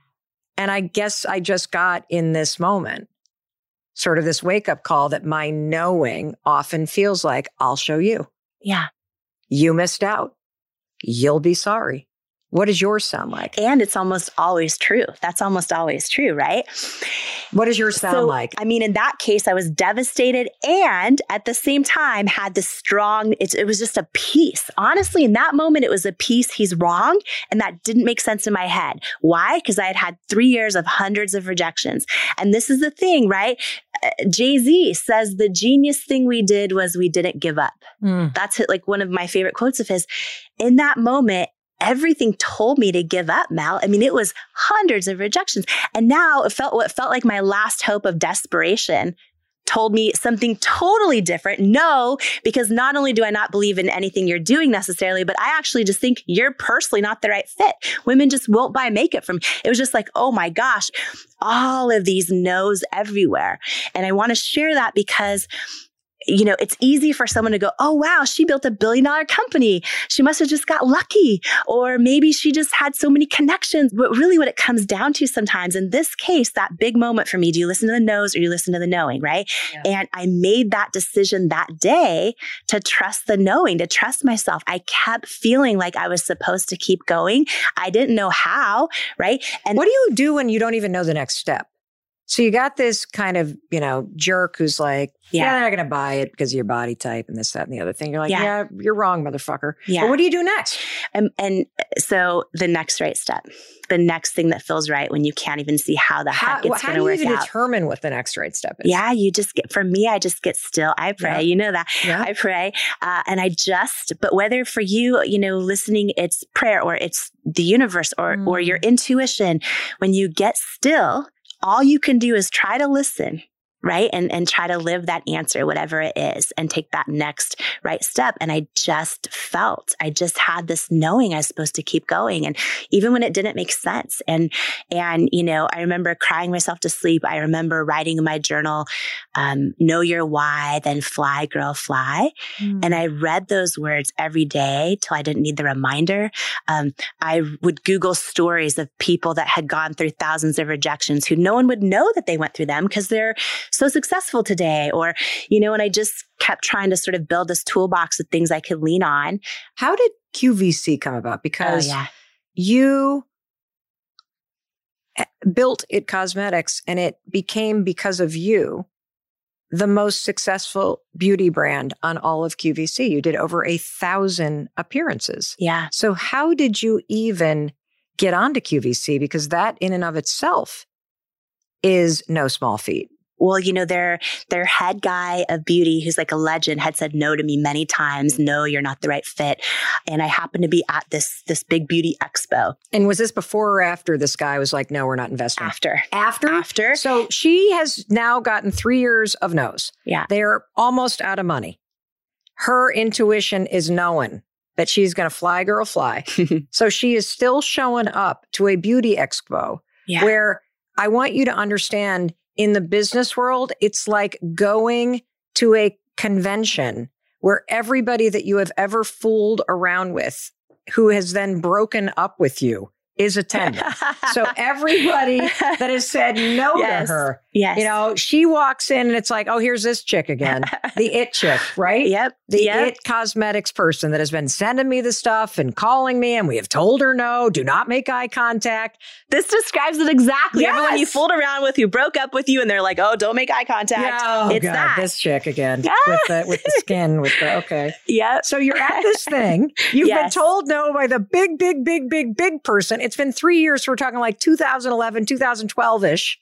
And I guess I just got in this moment, sort of this wake up call that my knowing often feels like, I'll show you. Yeah. You missed out. You'll be sorry. What does yours sound like? And it's almost always true. That's almost always true, right? What does yours sound so, like? I mean, in that case, I was devastated and at the same time had this strong, it, it was just a peace. Honestly, in that moment, it was a peace. He's wrong. And that didn't make sense in my head. Why? Because I had had three years of hundreds of rejections. And this is the thing, right? Uh, Jay-Z says the genius thing we did was we didn't give up. Mm. That's like one of my favorite quotes of his. In that moment, everything told me to give up, Mel. I mean, it was hundreds of rejections. And now it felt what felt like my last hope of desperation told me something totally different. No, because not only do I not believe in anything you're doing necessarily, but I actually just think you're personally not the right fit. Women just won't buy makeup from me. It was just like, oh my gosh, all of these no's everywhere. And I want to share that because you know, it's easy for someone to go, oh, wow, she built a billion dollar company. She must have just got lucky. Or maybe she just had so many connections. But really what it comes down to sometimes, in this case, that big moment for me, do you listen to the no's or you listen to the knowing, right? Yeah. And I made that decision that day to trust the knowing, to trust myself. I kept feeling like I was supposed to keep going. I didn't know how, right? And what do you do when you don't even know the next step? So you got this kind of, you know, jerk who's like, yeah, yeah they're not going to buy it because of your body type and this, that, and the other thing. You're like, yeah, yeah you're wrong, motherfucker. Yeah. But what do you do next? And, and so the next right step, the next thing that feels right when you can't even see how the heck how, it's going to work out. How do you even determine what the next right step is? Yeah, you just get, for me, I just get still. I pray, yeah. you know that. Yeah. I pray. Uh, and I just, but whether for you, you know, listening, it's prayer or it's the universe or, mm. or your intuition, when you get still, all you can do is try to listen, right? And, and try to live that answer, whatever it is, and take that next right step. And I just felt, I just had this knowing I was supposed to keep going. And even when it didn't make sense. And, and, you know, I remember crying myself to sleep. I remember writing in my journal, um, know your why, then fly, girl, fly. Mm. And I read those words every day till I didn't need the reminder. Um, I would Google stories of people that had gone through thousands of rejections who no one would know that they went through them because they're so successful today. Or, you know, and I just kept trying to sort of build this toolbox of things I could lean on. How did Q V C come about? Because oh, yeah. you built It Cosmetics, and it became, because of you, the most successful beauty brand on all of Q V C. You did over a thousand appearances. Yeah. So how did you even get onto Q V C? Because that in and of itself is no small feat. Well, you know, their their head guy of beauty, who's like a legend, had said no to me many times. No, you're not the right fit. And I happened to be at this this big beauty expo. And was this before or after this guy was like, no, we're not investing? After. After? After. So she has now gotten three years of no's. Yeah. They're almost out of money. Her intuition is knowing that she's going to fly, girl, fly. So she is still showing up to a beauty expo yeah. where I want you to understand, in the business world, it's like going to a convention where everybody that you have ever fooled around with, who has then broken up with you, is attending. So everybody that has said no yes. to her, yes. you know, she walks in and it's like, oh, here's this chick again, the it chick, right? Yep. The yep. it cosmetics person that has been sending me the stuff and calling me, and we have told her no, do not make eye contact. This describes it exactly. Yes. Everyone you fooled around with, who broke up with you, and they're like, oh, don't make eye contact. Yeah, oh, it's God, that. This chick again with the, with the skin, with the, okay. Yep. So you're at this thing. You've yes. been told no by the big, big, big, big, big person. It's been three years. So we're talking like two thousand eleven, two thousand twelve-ish.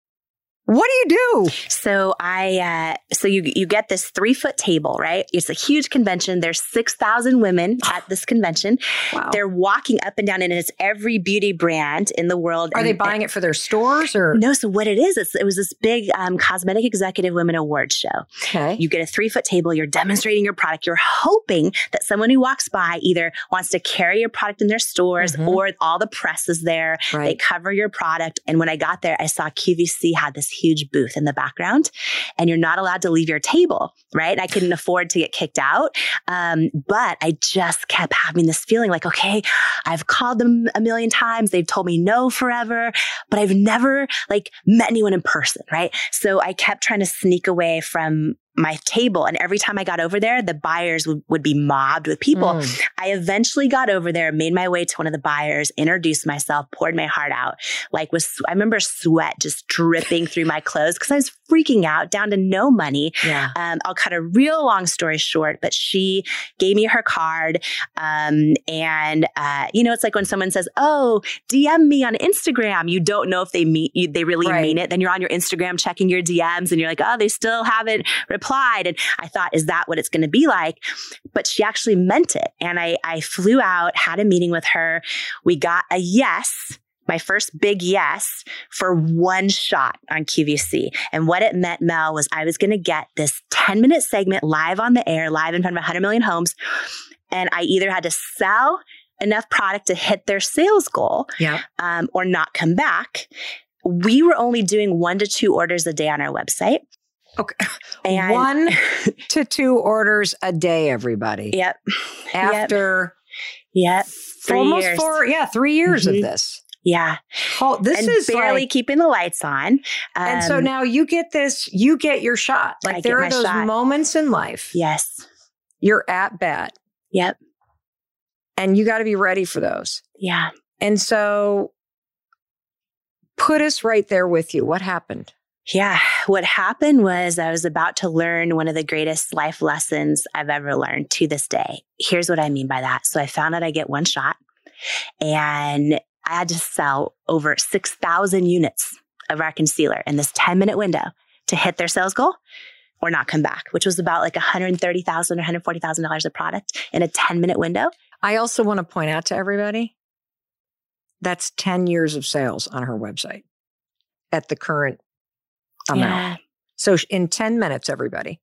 What do you do? So I, uh, so you you get this three foot table, right? It's a huge convention. There's six thousand women at this convention. Wow. They're walking up and down, and it's every beauty brand in the world. Are and, they buying it for their stores or? No. So what it is, it's, it was this big um, Cosmetic Executive Women Awards show. Okay. You get a three foot table. You're demonstrating your product. You're hoping that someone who walks by either wants to carry your product in their stores, mm-hmm. or all the press is there. Right. They cover your product. And when I got there, I saw Q V C had this huge booth in the background, and you're not allowed to leave your table, right? I couldn't afford to get kicked out. Um, but I just kept having this feeling like, okay, I've called them a million times. They've told me no forever, but I've never like met anyone in person, right? So I kept trying to sneak away from my table. And every time I got over there, the buyers would, would be mobbed with people. Mm. I eventually got over there, made my way to one of the buyers, introduced myself, poured my heart out. Like was, I remember sweat just dripping through my clothes because I was freaking out, down to no money. Yeah. Um, I'll cut a real long story short, but she gave me her card. Um, and, uh, you know, it's like when someone says, oh, D M me on Instagram. You don't know if they meet you, they really right. mean it. Then you're on your Instagram checking your D Ms and you're like, oh, they still haven't replied. And I thought, is that what it's going to be like? But she actually meant it. And I, I flew out, had a meeting with her. We got a yes, my first big yes, for one shot on Q V C. And what it meant, Mel, was I was going to get this ten minute segment live on the air, live in front of one hundred million homes. And I either had to sell enough product to hit their sales goal, yeah. um, or not come back. We were only doing one to two orders a day on our website. Okay. And one to two orders a day, everybody. Yep. After yep. Three almost years. four, yeah, three years mm-hmm. of this. Yeah. Oh, this and is barely like, keeping the lights on. Um, and so now you get this, you get your shot. Like I there get are my those shot. moments in life. Yes. You're at bat. Yep. And you got to be ready for those. Yeah. And so put us right there with you. What happened? Yeah. What happened was I was about to learn one of the greatest life lessons I've ever learned to this day. Here's what I mean by that. So I found out I get one shot, and I had to sell over six thousand units of our concealer in this ten minute window to hit their sales goal or not come back, which was about like one hundred thirty thousand dollars or one hundred forty thousand dollars of product in a ten minute window. I also want to point out to everybody, that's ten years of sales on her website at the current amount. Yeah. So in ten minutes, everybody,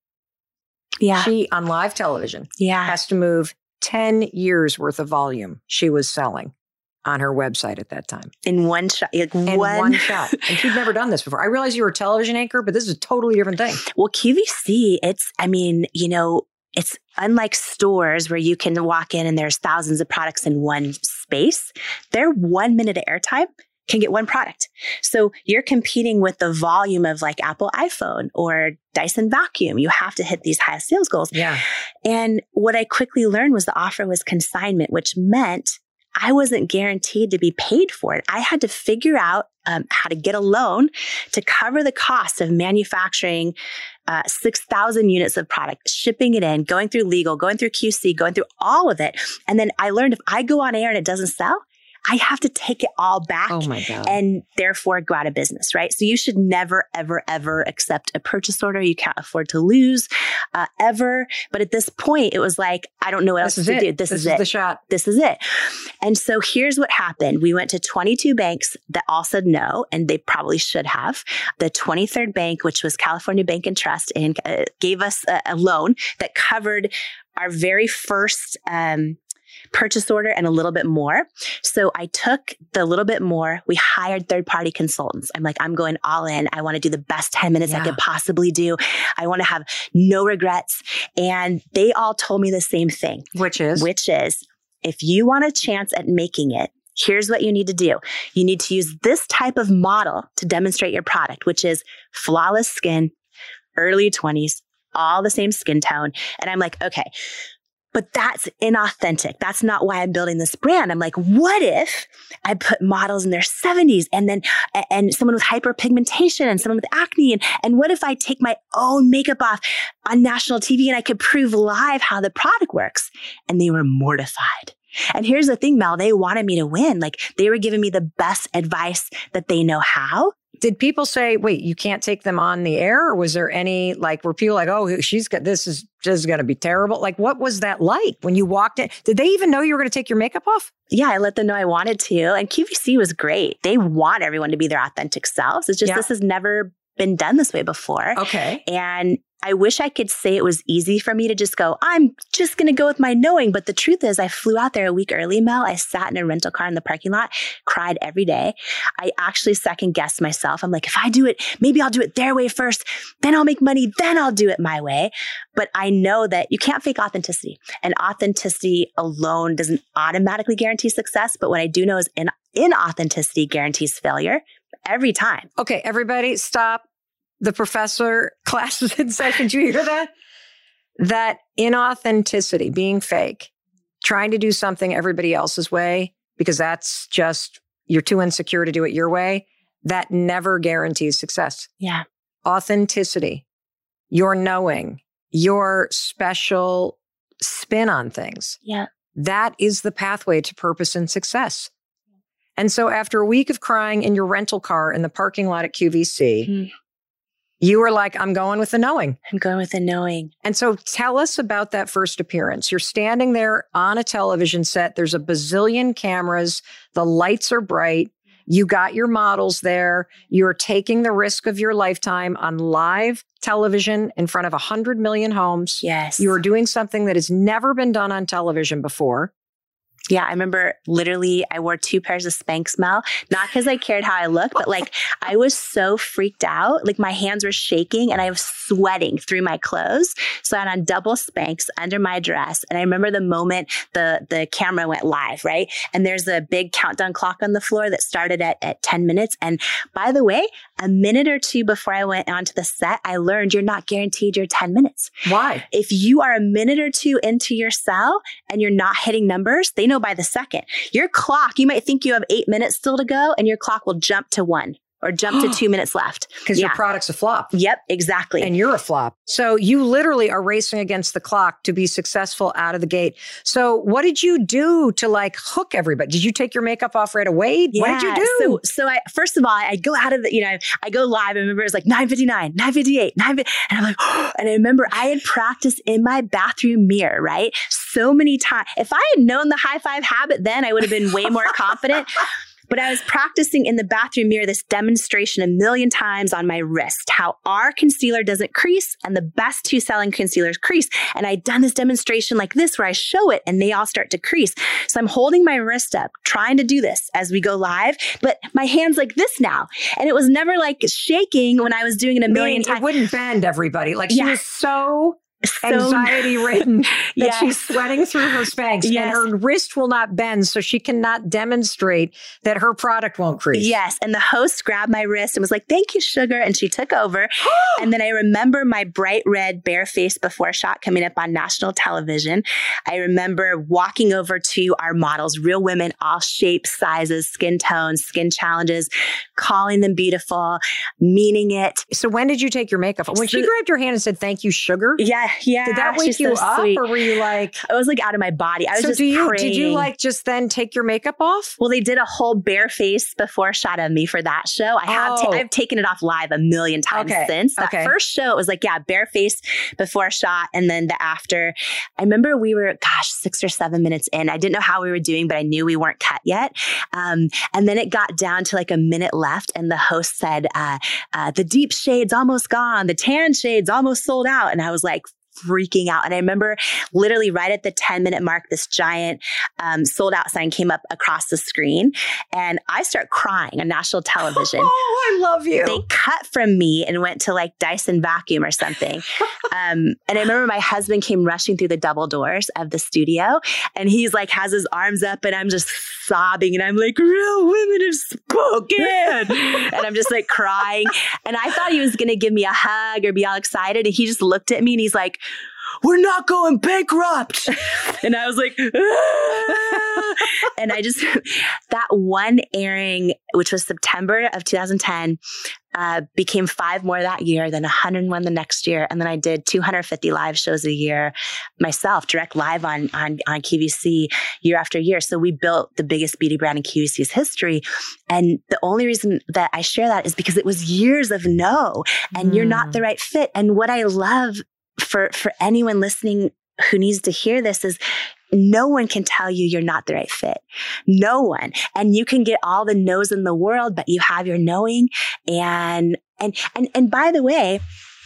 Yeah. she on live television Yeah. has to move ten years worth of volume she was selling on her website at that time. In one shot. Like In one, one shot. And she'd never done this before. I realized you were a television anchor, but this is a totally different thing. Well, Q V C, it's, I mean, you know, it's unlike stores where you can walk in and there's thousands of products in one space. Their one minute of airtime can get one product. So you're competing with the volume of like Apple iPhone or Dyson vacuum. You have to hit these high sales goals. Yeah. And what I quickly learned was the offer was consignment, which meant I wasn't guaranteed to be paid for it. I had to figure out um, how to get a loan to cover the cost of manufacturing uh, six thousand units of product, shipping it in, going through legal, going through Q C, going through all of it. And then I learned if I go on air and it doesn't sell, I have to take it all back Oh my God. and therefore go out of business, right? So you should never, ever, ever accept a purchase order you can't afford to lose uh, ever. But at this point, it was like, I don't know what This else is to it. do. This, This is, is it. the shot. This is it. And so here's what happened. We went to twenty-two banks that all said no, and they probably should have. The twenty-third bank, which was California Bank and Trust, and uh, gave us a, a loan that covered our very first um, purchase order and a little bit more. So I took the little bit more. We hired third-party consultants. I'm like, I'm going all in. I want to do the best ten minutes Yeah. I could possibly do. I want to have no regrets. And they all told me the same thing, Which is? which is if you want a chance at making it, here's what you need to do. You need to use this type of model to demonstrate your product, which is flawless skin, early twenties, all the same skin tone. And I'm like, okay, but that's inauthentic. That's not why I'm building this brand. I'm like, what if I put models in their seventies and then, and someone with hyperpigmentation and someone with acne? And, and what if I take my own makeup off on national T V and I could prove live how the product works? And they were mortified. And here's the thing, Mel, they wanted me to win. Like they were giving me the best advice that they know how. Did people say, wait, you can't take them on the air? Or was there any, like, were people like, oh, she's got, this is just going to be terrible? Like, what was that like when you walked in? Did they even know you were going to take your makeup off? Yeah, I let them know I wanted to. And Q V C was great. They want everyone to be their authentic selves. It's just, Yeah. this has never been done this way before. Okay. And I wish I could say it was easy for me to just go, I'm just going to go with my knowing. But the truth is I flew out there a week early, Mel. I sat in a rental car in the parking lot, cried every day. I actually second guessed myself. I'm like, if I do it, maybe I'll do it their way first. Then I'll make money. Then I'll do it my way. But I know that you can't fake authenticity, and authenticity alone doesn't automatically guarantee success. But what I do know is in inauthenticity guarantees failure every time. Okay, everybody stop. The professor classes in session. Did you hear that? That inauthenticity, being fake, trying to do something everybody else's way, because that's just, you're too insecure to do it your way, that never guarantees success. Yeah. Authenticity, your knowing, your special spin on things. Yeah. That is the pathway to purpose and success. And so after a week of crying in your rental car in the parking lot at Q V C, Mm. you were like, I'm going with the knowing. I'm going with the knowing. And so tell us about that first appearance. You're standing there on a television set. There's a bazillion cameras. The lights are bright. You got your models there. You're taking the risk of your lifetime on live television in front of one hundred million homes. Yes. You are doing something that has never been done on television before. Yeah, I remember literally I wore two pairs of Spanx, Mel, not because I cared how I looked, but like I was so freaked out. Like my hands were shaking and I was sweating through my clothes. So I had on double Spanx under my dress. And I remember the moment the, the camera went live, right? And there's a big countdown clock on the floor that started at, at ten minutes. And by the way, a minute or two before I went onto the set, I learned you're not guaranteed your ten minutes. Why? If you are a minute or two into your cell and you're not hitting numbers, they know by the second. Your clock, you might think you have eight minutes still to go, and your clock will jump to one or jump to two minutes left. Because Yeah. your product's a flop. Yep, exactly. And you're a flop. So you literally are racing against the clock to be successful out of the gate. So what did you do to like hook everybody? Did you take your makeup off right away? What did you do? So, so I, first of all, I go out of the, you know, I go live. I remember it was like nine fifty-nine, nine fifty-eight, nine fifty, and I'm like, oh, and I remember I had practiced in my bathroom mirror, right? So many times. If I had known the high five habit then, I would have been way more confident. But I was practicing in the bathroom mirror this demonstration a million times on my wrist, how our concealer doesn't crease and the best two selling concealers crease. And I'd done this demonstration like this where I show it and they all start to crease. So I'm holding my wrist up, trying to do this as we go live, but my hand's like this now. And it was never like shaking when I was doing it a million times. It wouldn't bend, everybody. Like she Yeah. was so... So, anxiety ridden that Yeah. she's sweating through her Spanx Yes. and her wrist will not bend, so she cannot demonstrate that her product won't crease. Yes. And the host grabbed my wrist and was like, thank you, sugar. And she took over. And then I remember my bright red bare face before shot coming up on national television. I remember walking over to our models, real women, all shapes, sizes, skin tones, skin challenges, calling them beautiful, meaning it. So when did you take your makeup off? When she So- grabbed your hand and said, thank you, sugar? Yeah. Yeah. Did that wake she's you so up sweet. or were you like... I was like out of my body. I was so just do you, praying. did you like just then take your makeup off? Well, they did a whole bare face before shot of me for that show. I have, Oh. ta- I've taken it off live a million times Okay. since that Okay. first show. It was like, yeah, bare face before shot. And then the after, I remember we were, gosh, six or seven minutes in. I didn't know how we were doing, but I knew we weren't cut yet. Um, and then it got down to like a minute left. And the host said, uh, uh, the deep shade's almost gone. The tan shade's almost sold out. And I was like, freaking out. And I remember literally right at the ten minute mark, this giant um, sold out sign came up across the screen and I start crying on national television. Oh, I love you. They cut from me and went to like Dyson vacuum or something. um, and I remember my husband came rushing through the double doors of the studio and he's like, has his arms up and I'm just sobbing and I'm like, real women have spoken. And I'm just like crying. And I thought he was going to give me a hug or be all excited. And he just looked at me and he's like, we're not going bankrupt. And I was like, ah! And I just, that one airing, which was September of two thousand ten, uh, became five more that year, then one hundred one the next year. And then I did two hundred fifty live shows a year myself, direct live on, on, on Q V C year after year. So we built the biggest beauty brand in Q V C's history. And the only reason that I share that is because it was years of no, and mm. you're not the right fit. And what I love for, for anyone listening who needs to hear this is no one can tell you you're not the right fit. No one. And you can get all the no's in the world, but you have your knowing. And, and, and, and by the way,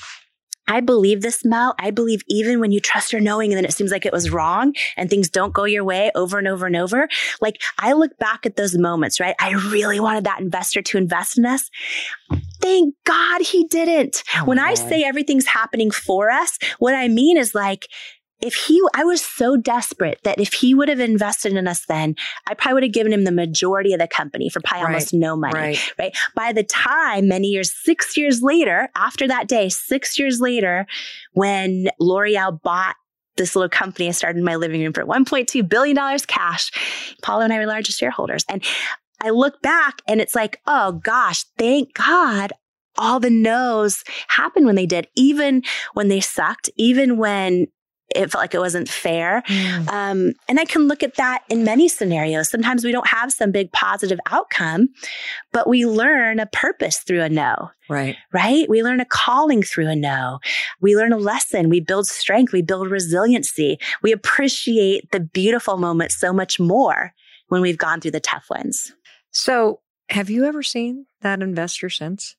I believe this, Mel. I believe even when you trust your knowing and then it seems like it was wrong and things don't go your way over and over and over. Like I look back at those moments, right? I really wanted that investor to invest in us. Thank God he didn't. Oh, when I say everything's happening for us, what I mean is like, if he, I was so desperate that if he would have invested in us then, I probably would have given him the majority of the company for probably right. almost no money, right. right? By the time, many years, six years later, after that day, six years later, when L'Oreal bought this little company, I started in my living room for one point two billion dollars cash. Paula and I were largest shareholders. And I look back and it's like, oh gosh, thank God all the no's happened when they did, even when they sucked, even when it felt like it wasn't fair. Mm. Um, and I can look at that in many scenarios. Sometimes we don't have some big positive outcome, but we learn a purpose through a no. Right. Right? We learn a calling through a no. We learn a lesson. We build strength. We build resiliency. We appreciate the beautiful moments so much more when we've gone through the tough ones. So have you ever seen that investor since?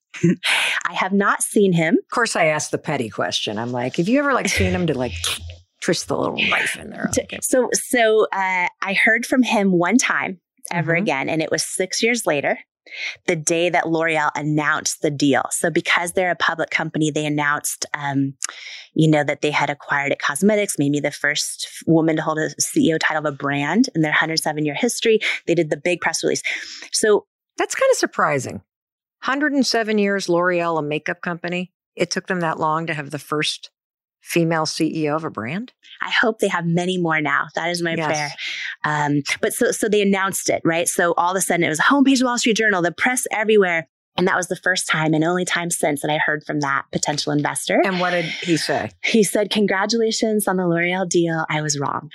I have not seen him. Of course, I asked the petty question. I'm like, have you ever like seen him to like twist the little knife in there? Okay. So, so uh, I heard from him one time ever mm-hmm. again, and it was six years later, the day that L'Oreal announced the deal. So because they're a public company, they announced, um, you know, that they had acquired It Cosmetics, maybe the first woman to hold a C E O title of a brand in their one hundred seven year history. They did the big press release. So that's kind of surprising. one hundred seven years, L'Oreal, a makeup company. It took them that long to have the first female C E O of a brand? I hope they have many more now. That is my yes. prayer. Um, but so so they announced it, right? So all of a sudden it was a homepage of the Wall Street Journal, the press everywhere. And that was the first time and only time since that I heard from that potential investor. And what did he say? He said, congratulations on the L'Oreal deal. I was wrong,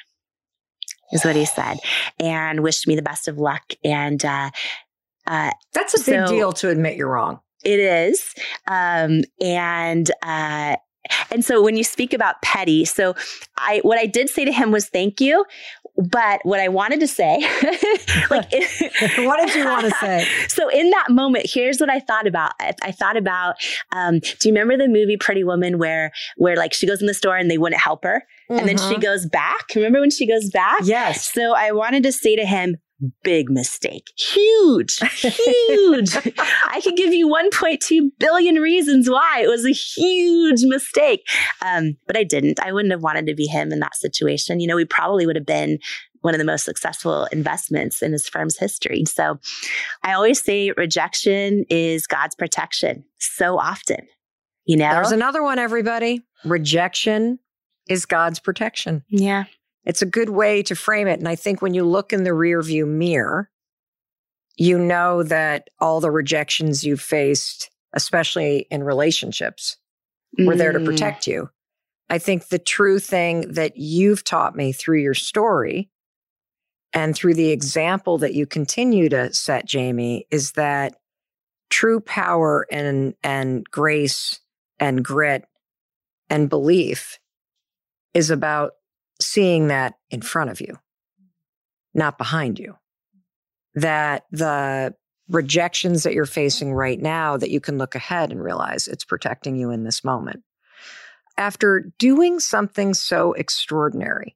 is what he said. And wished me the best of luck. And uh, uh, that's a big so deal to admit you're wrong. It is. Um, and uh And so when you speak about petty, so I, what I did say to him was thank you. But what I wanted to say, like, what did you want to say? So in that moment, here's what I thought about. I, I thought about, um, do you remember the movie Pretty Woman where, where like she goes in the store and they wouldn't help her? Mm-hmm. And then she goes back. Remember when she goes back? Yes. So I wanted to say to him, big mistake. Huge, huge. I could give you one point two billion reasons why it was a huge mistake. Um, but I didn't. I wouldn't have wanted to be him in that situation. You know, we probably would have been one of the most successful investments in his firm's history. So I always say rejection is God's protection so often, you know? There's another one, everybody. Rejection is God's protection. Yeah. It's a good way to frame it. And I think when you look in the rearview mirror, you know that all the rejections you've faced, especially in relationships, were mm. there to protect you. I think the true thing that you've taught me through your story and through the example that you continue to set, Jamie, is that true power and, and grace and grit and belief is about seeing that in front of you, not behind you. That the rejections that you're facing right now, that you can look ahead and realize it's protecting you in this moment. After doing something so extraordinary,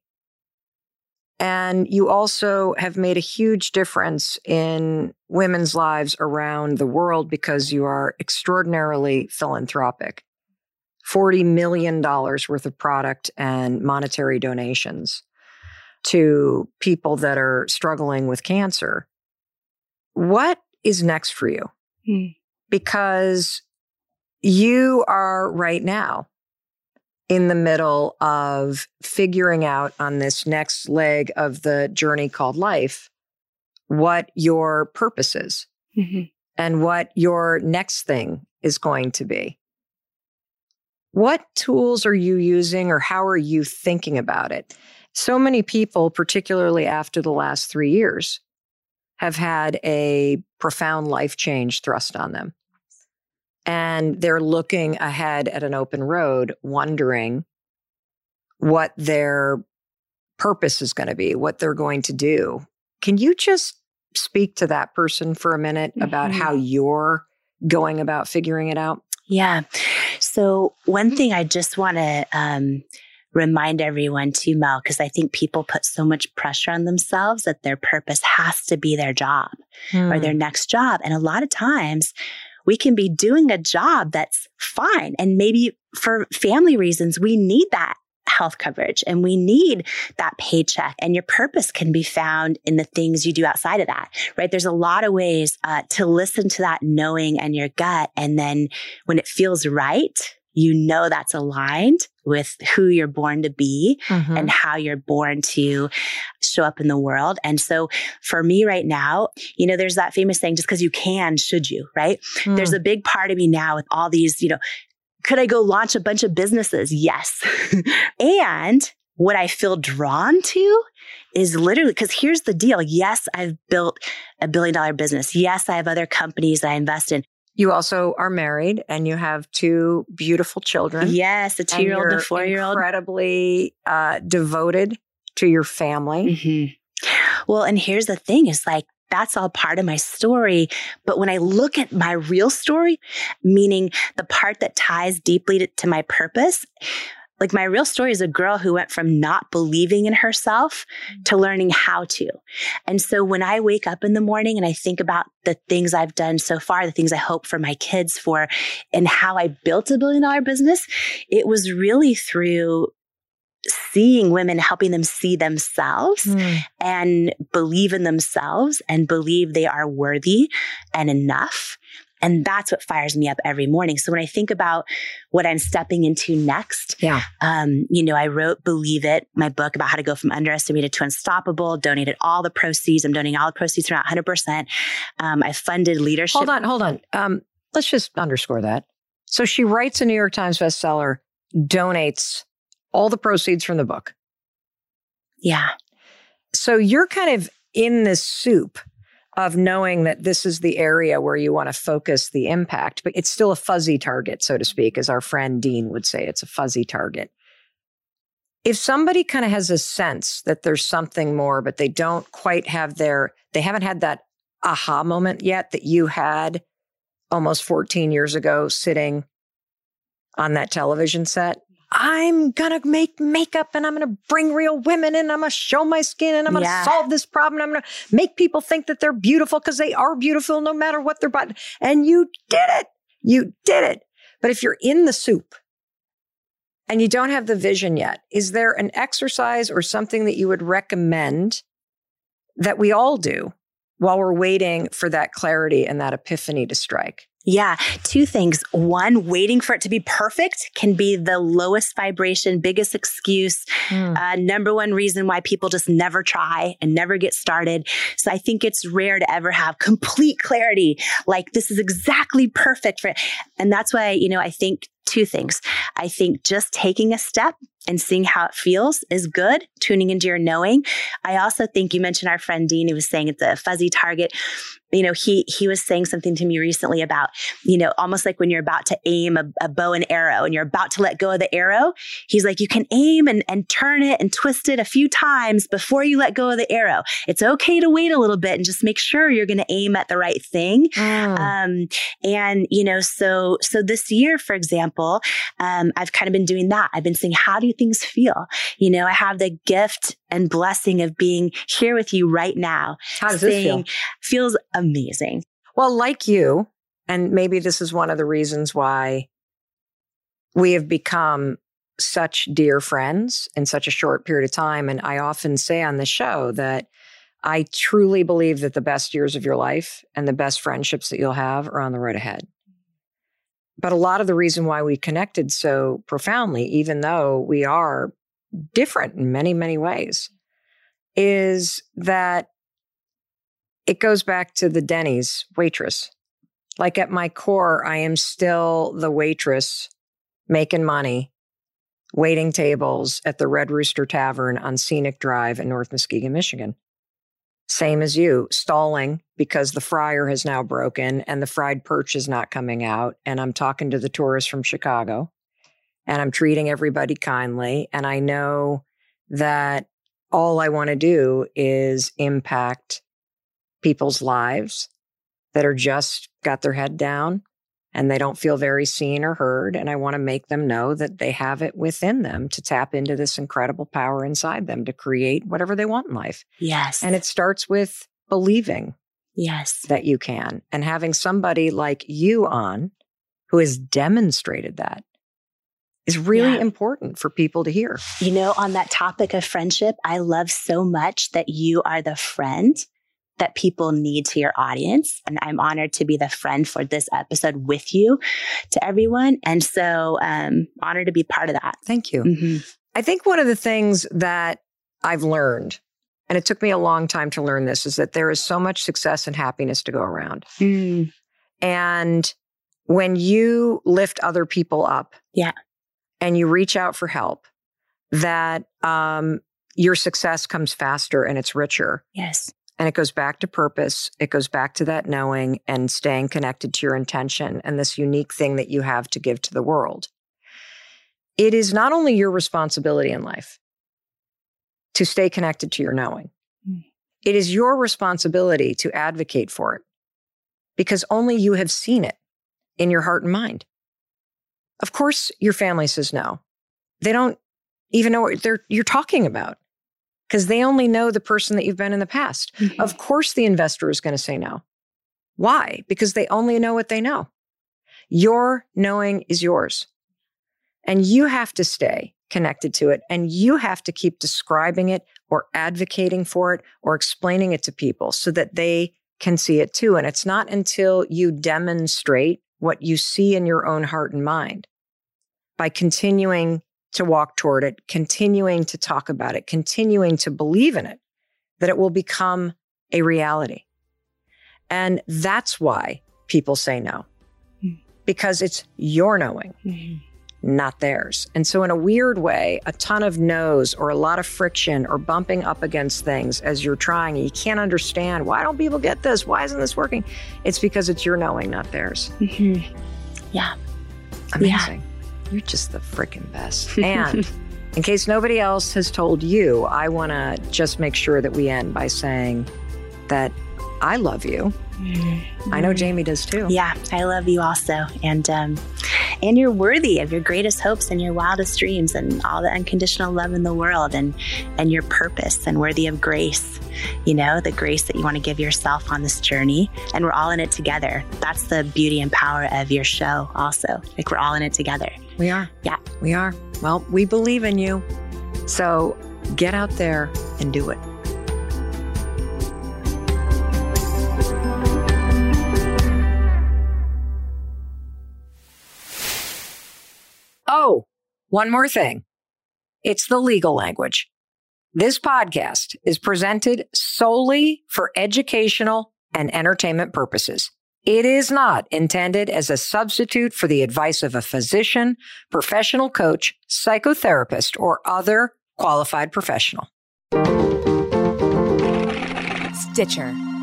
and you also have made a huge difference in women's lives around the world because you are extraordinarily philanthropic. forty million dollars worth of product and monetary donations to people that are struggling with cancer. What is next for you? Hmm. Because you are right now in the middle of figuring out on this next leg of the journey called life what your purpose is mm-hmm. and what your next thing is going to be. What tools are you using, or how are you thinking about it? So many people, particularly after the last three years, have had a profound life change thrust on them. And they're looking ahead at an open road, wondering what their purpose is going to be, what they're going to do. Can you just speak to that person for a minute mm-hmm. about how you're going about figuring it out? Yeah. So one thing I just want to um, remind everyone too, Mel, because I think people put so much pressure on themselves that their purpose has to be their job mm. or their next job. And a lot of times we can be doing a job that's fine. And maybe for family reasons, we need that health coverage and we need that paycheck, and your purpose can be found in the things you do outside of that, right? There's a lot of ways uh, to listen to that knowing and your gut. And then when it feels right, you know that's aligned with who you're born to be mm-hmm. and how you're born to show up in the world. And so for me right now, you know, there's that famous saying, just because you can, should you, right? Mm. There's a big part of me now with all these, you know, could I go launch a bunch of businesses? Yes. And what I feel drawn to is literally, because here's the deal. Yes, I've built a billion dollar business. Yes, I have other companies that I invest in. You also are married and you have two beautiful children. Yes, a two-year-old and a four-year-old. Incredibly uh, devoted to your family. Mm-hmm. Well, and here's the thing is like, that's all part of my story. But when I look at my real story, meaning the part that ties deeply to, to my purpose, like my real story is a girl who went from not believing in herself to learning how to. And so when I wake up in the morning and I think about the things I've done so far, the things I hope for my kids for, and how I built a billion dollar business, it was really through seeing women, helping them see themselves mm. and believe in themselves and believe they are worthy and enough. And that's what fires me up every morning. So when I think about what I'm stepping into next, yeah. um, you know, I wrote Believe It, my book about how to go from underestimated to unstoppable, donated all the proceeds. I'm donating all the proceeds from that one hundred percent. Um, I funded leadership. Hold on, hold on. Um, let's just underscore that. So she writes a New York Times bestseller, donates all the proceeds from the book. Yeah. So you're kind of in this soup of knowing that this is the area where you want to focus the impact, but it's still a fuzzy target, so to speak, as our friend Dean would say, it's a fuzzy target. If somebody kind of has a sense that there's something more, but they don't quite have their, they haven't had that aha moment yet that you had almost fourteen years ago sitting on that television set, I'm going to make makeup and I'm going to bring real women in. I'm going to show my skin and I'm going to Yeah. solve this problem. I'm going to make people think that they're beautiful because they are beautiful no matter what their body. And you did it. You did it. But if you're in the soup and you don't have the vision yet, is there an exercise or something that you would recommend that we all do while we're waiting for that clarity and that epiphany to strike? Yeah, two things. One, waiting for it to be perfect can be the lowest vibration, biggest excuse, mm. uh, number one reason why people just never try and never get started. So I think it's rare to ever have complete clarity, like this is exactly perfect for it. And that's why, you know, I think two things. I think just taking a step and seeing how it feels is good, tuning into your knowing. I also think you mentioned our friend Dean, who was saying it's a fuzzy target. You know, he he was saying something to me recently about, you know, almost like when you're about to aim a, a bow and arrow and you're about to let go of the arrow, he's like, you can aim and, and turn it and twist it a few times before you let go of the arrow. It's okay to wait a little bit and just make sure you're going to aim at the right thing. Mm. Um, and, you know, so so this year, for example, um, I've kind of been doing that. I've been saying, how do things feel? You know, I have the gift and blessing of being here with you right now. How does this feel? Feels amazing. Well, like you, and maybe this is one of the reasons why we have become such dear friends in such a short period of time. And I often say on the show that I truly believe that the best years of your life and the best friendships that you'll have are on the road ahead. But a lot of the reason why we connected so profoundly, even though we are different in many, many ways, is that it goes back to the Denny's waitress. Like at my core, I am still the waitress making money, waiting tables at the Red Rooster Tavern on Scenic Drive in North Muskegon, Michigan. Same as you, stalling because the fryer has now broken and the fried perch is not coming out. And I'm talking to the tourists from Chicago and I'm treating everybody kindly. And I know that all I want to do is impact people's lives that are just got their head down and they don't feel very seen or heard. And I want to make them know that they have it within them to tap into this incredible power inside them to create whatever they want in life. Yes. And it starts with believing yes, that you can. And having somebody like you on who has demonstrated that is really yeah. important for people to hear. You know, on that topic of friendship, I love so much that you are the friend that people need to your audience. And I'm honored to be the friend for this episode with you to everyone. And so um honored to be part of that. Thank you. Mm-hmm. I think one of the things that I've learned, and it took me a long time to learn this, is that there is so much success and happiness to go around. Mm. And when you lift other people up yeah. and you reach out for help, that um, your success comes faster and it's richer. Yes. And it goes back to purpose. It goes back to that knowing and staying connected to your intention and this unique thing that you have to give to the world. It is not only your responsibility in life to stay connected to your knowing. Mm. It is your responsibility to advocate for it because only you have seen it in your heart and mind. Of course, your family says no. They don't even know what they're, you're talking about. Because they only know the person that you've been in the past. Mm-hmm. Of course, the investor is going to say no. Why? Because they only know what they know. Your knowing is yours. And you have to stay connected to it. And you have to keep describing it or advocating for it or explaining it to people so that they can see it too. And it's not until you demonstrate what you see in your own heart and mind by continuing to walk toward it, continuing to talk about it, continuing to believe in it, that it will become a reality. And that's why people say no, mm. because it's your knowing, mm-hmm. not theirs. And so in a weird way, a ton of no's or a lot of friction or bumping up against things as you're trying, you can't understand, why don't people get this? Why isn't this working? It's because it's your knowing, not theirs. Mm-hmm. Yeah. Amazing. Yeah. You're just the freaking best. And in case nobody else has told you, I want to just make sure that we end by saying that I love you. Mm-hmm. I know Jamie does too. Yeah, I love you also. And um, and you're worthy of your greatest hopes and your wildest dreams and all the unconditional love in the world and, and your purpose and worthy of grace, you know, the grace that you want to give yourself on this journey. And we're all in it together. That's the beauty and power of your show also. Like we're all in it together. We are. Yeah. We are. Well, we believe in you. So get out there and do it. Oh, one more thing. It's the legal language. This podcast is presented solely for educational and entertainment purposes. It is not intended as a substitute for the advice of a physician, professional coach, psychotherapist, or other qualified professional. Stitcher.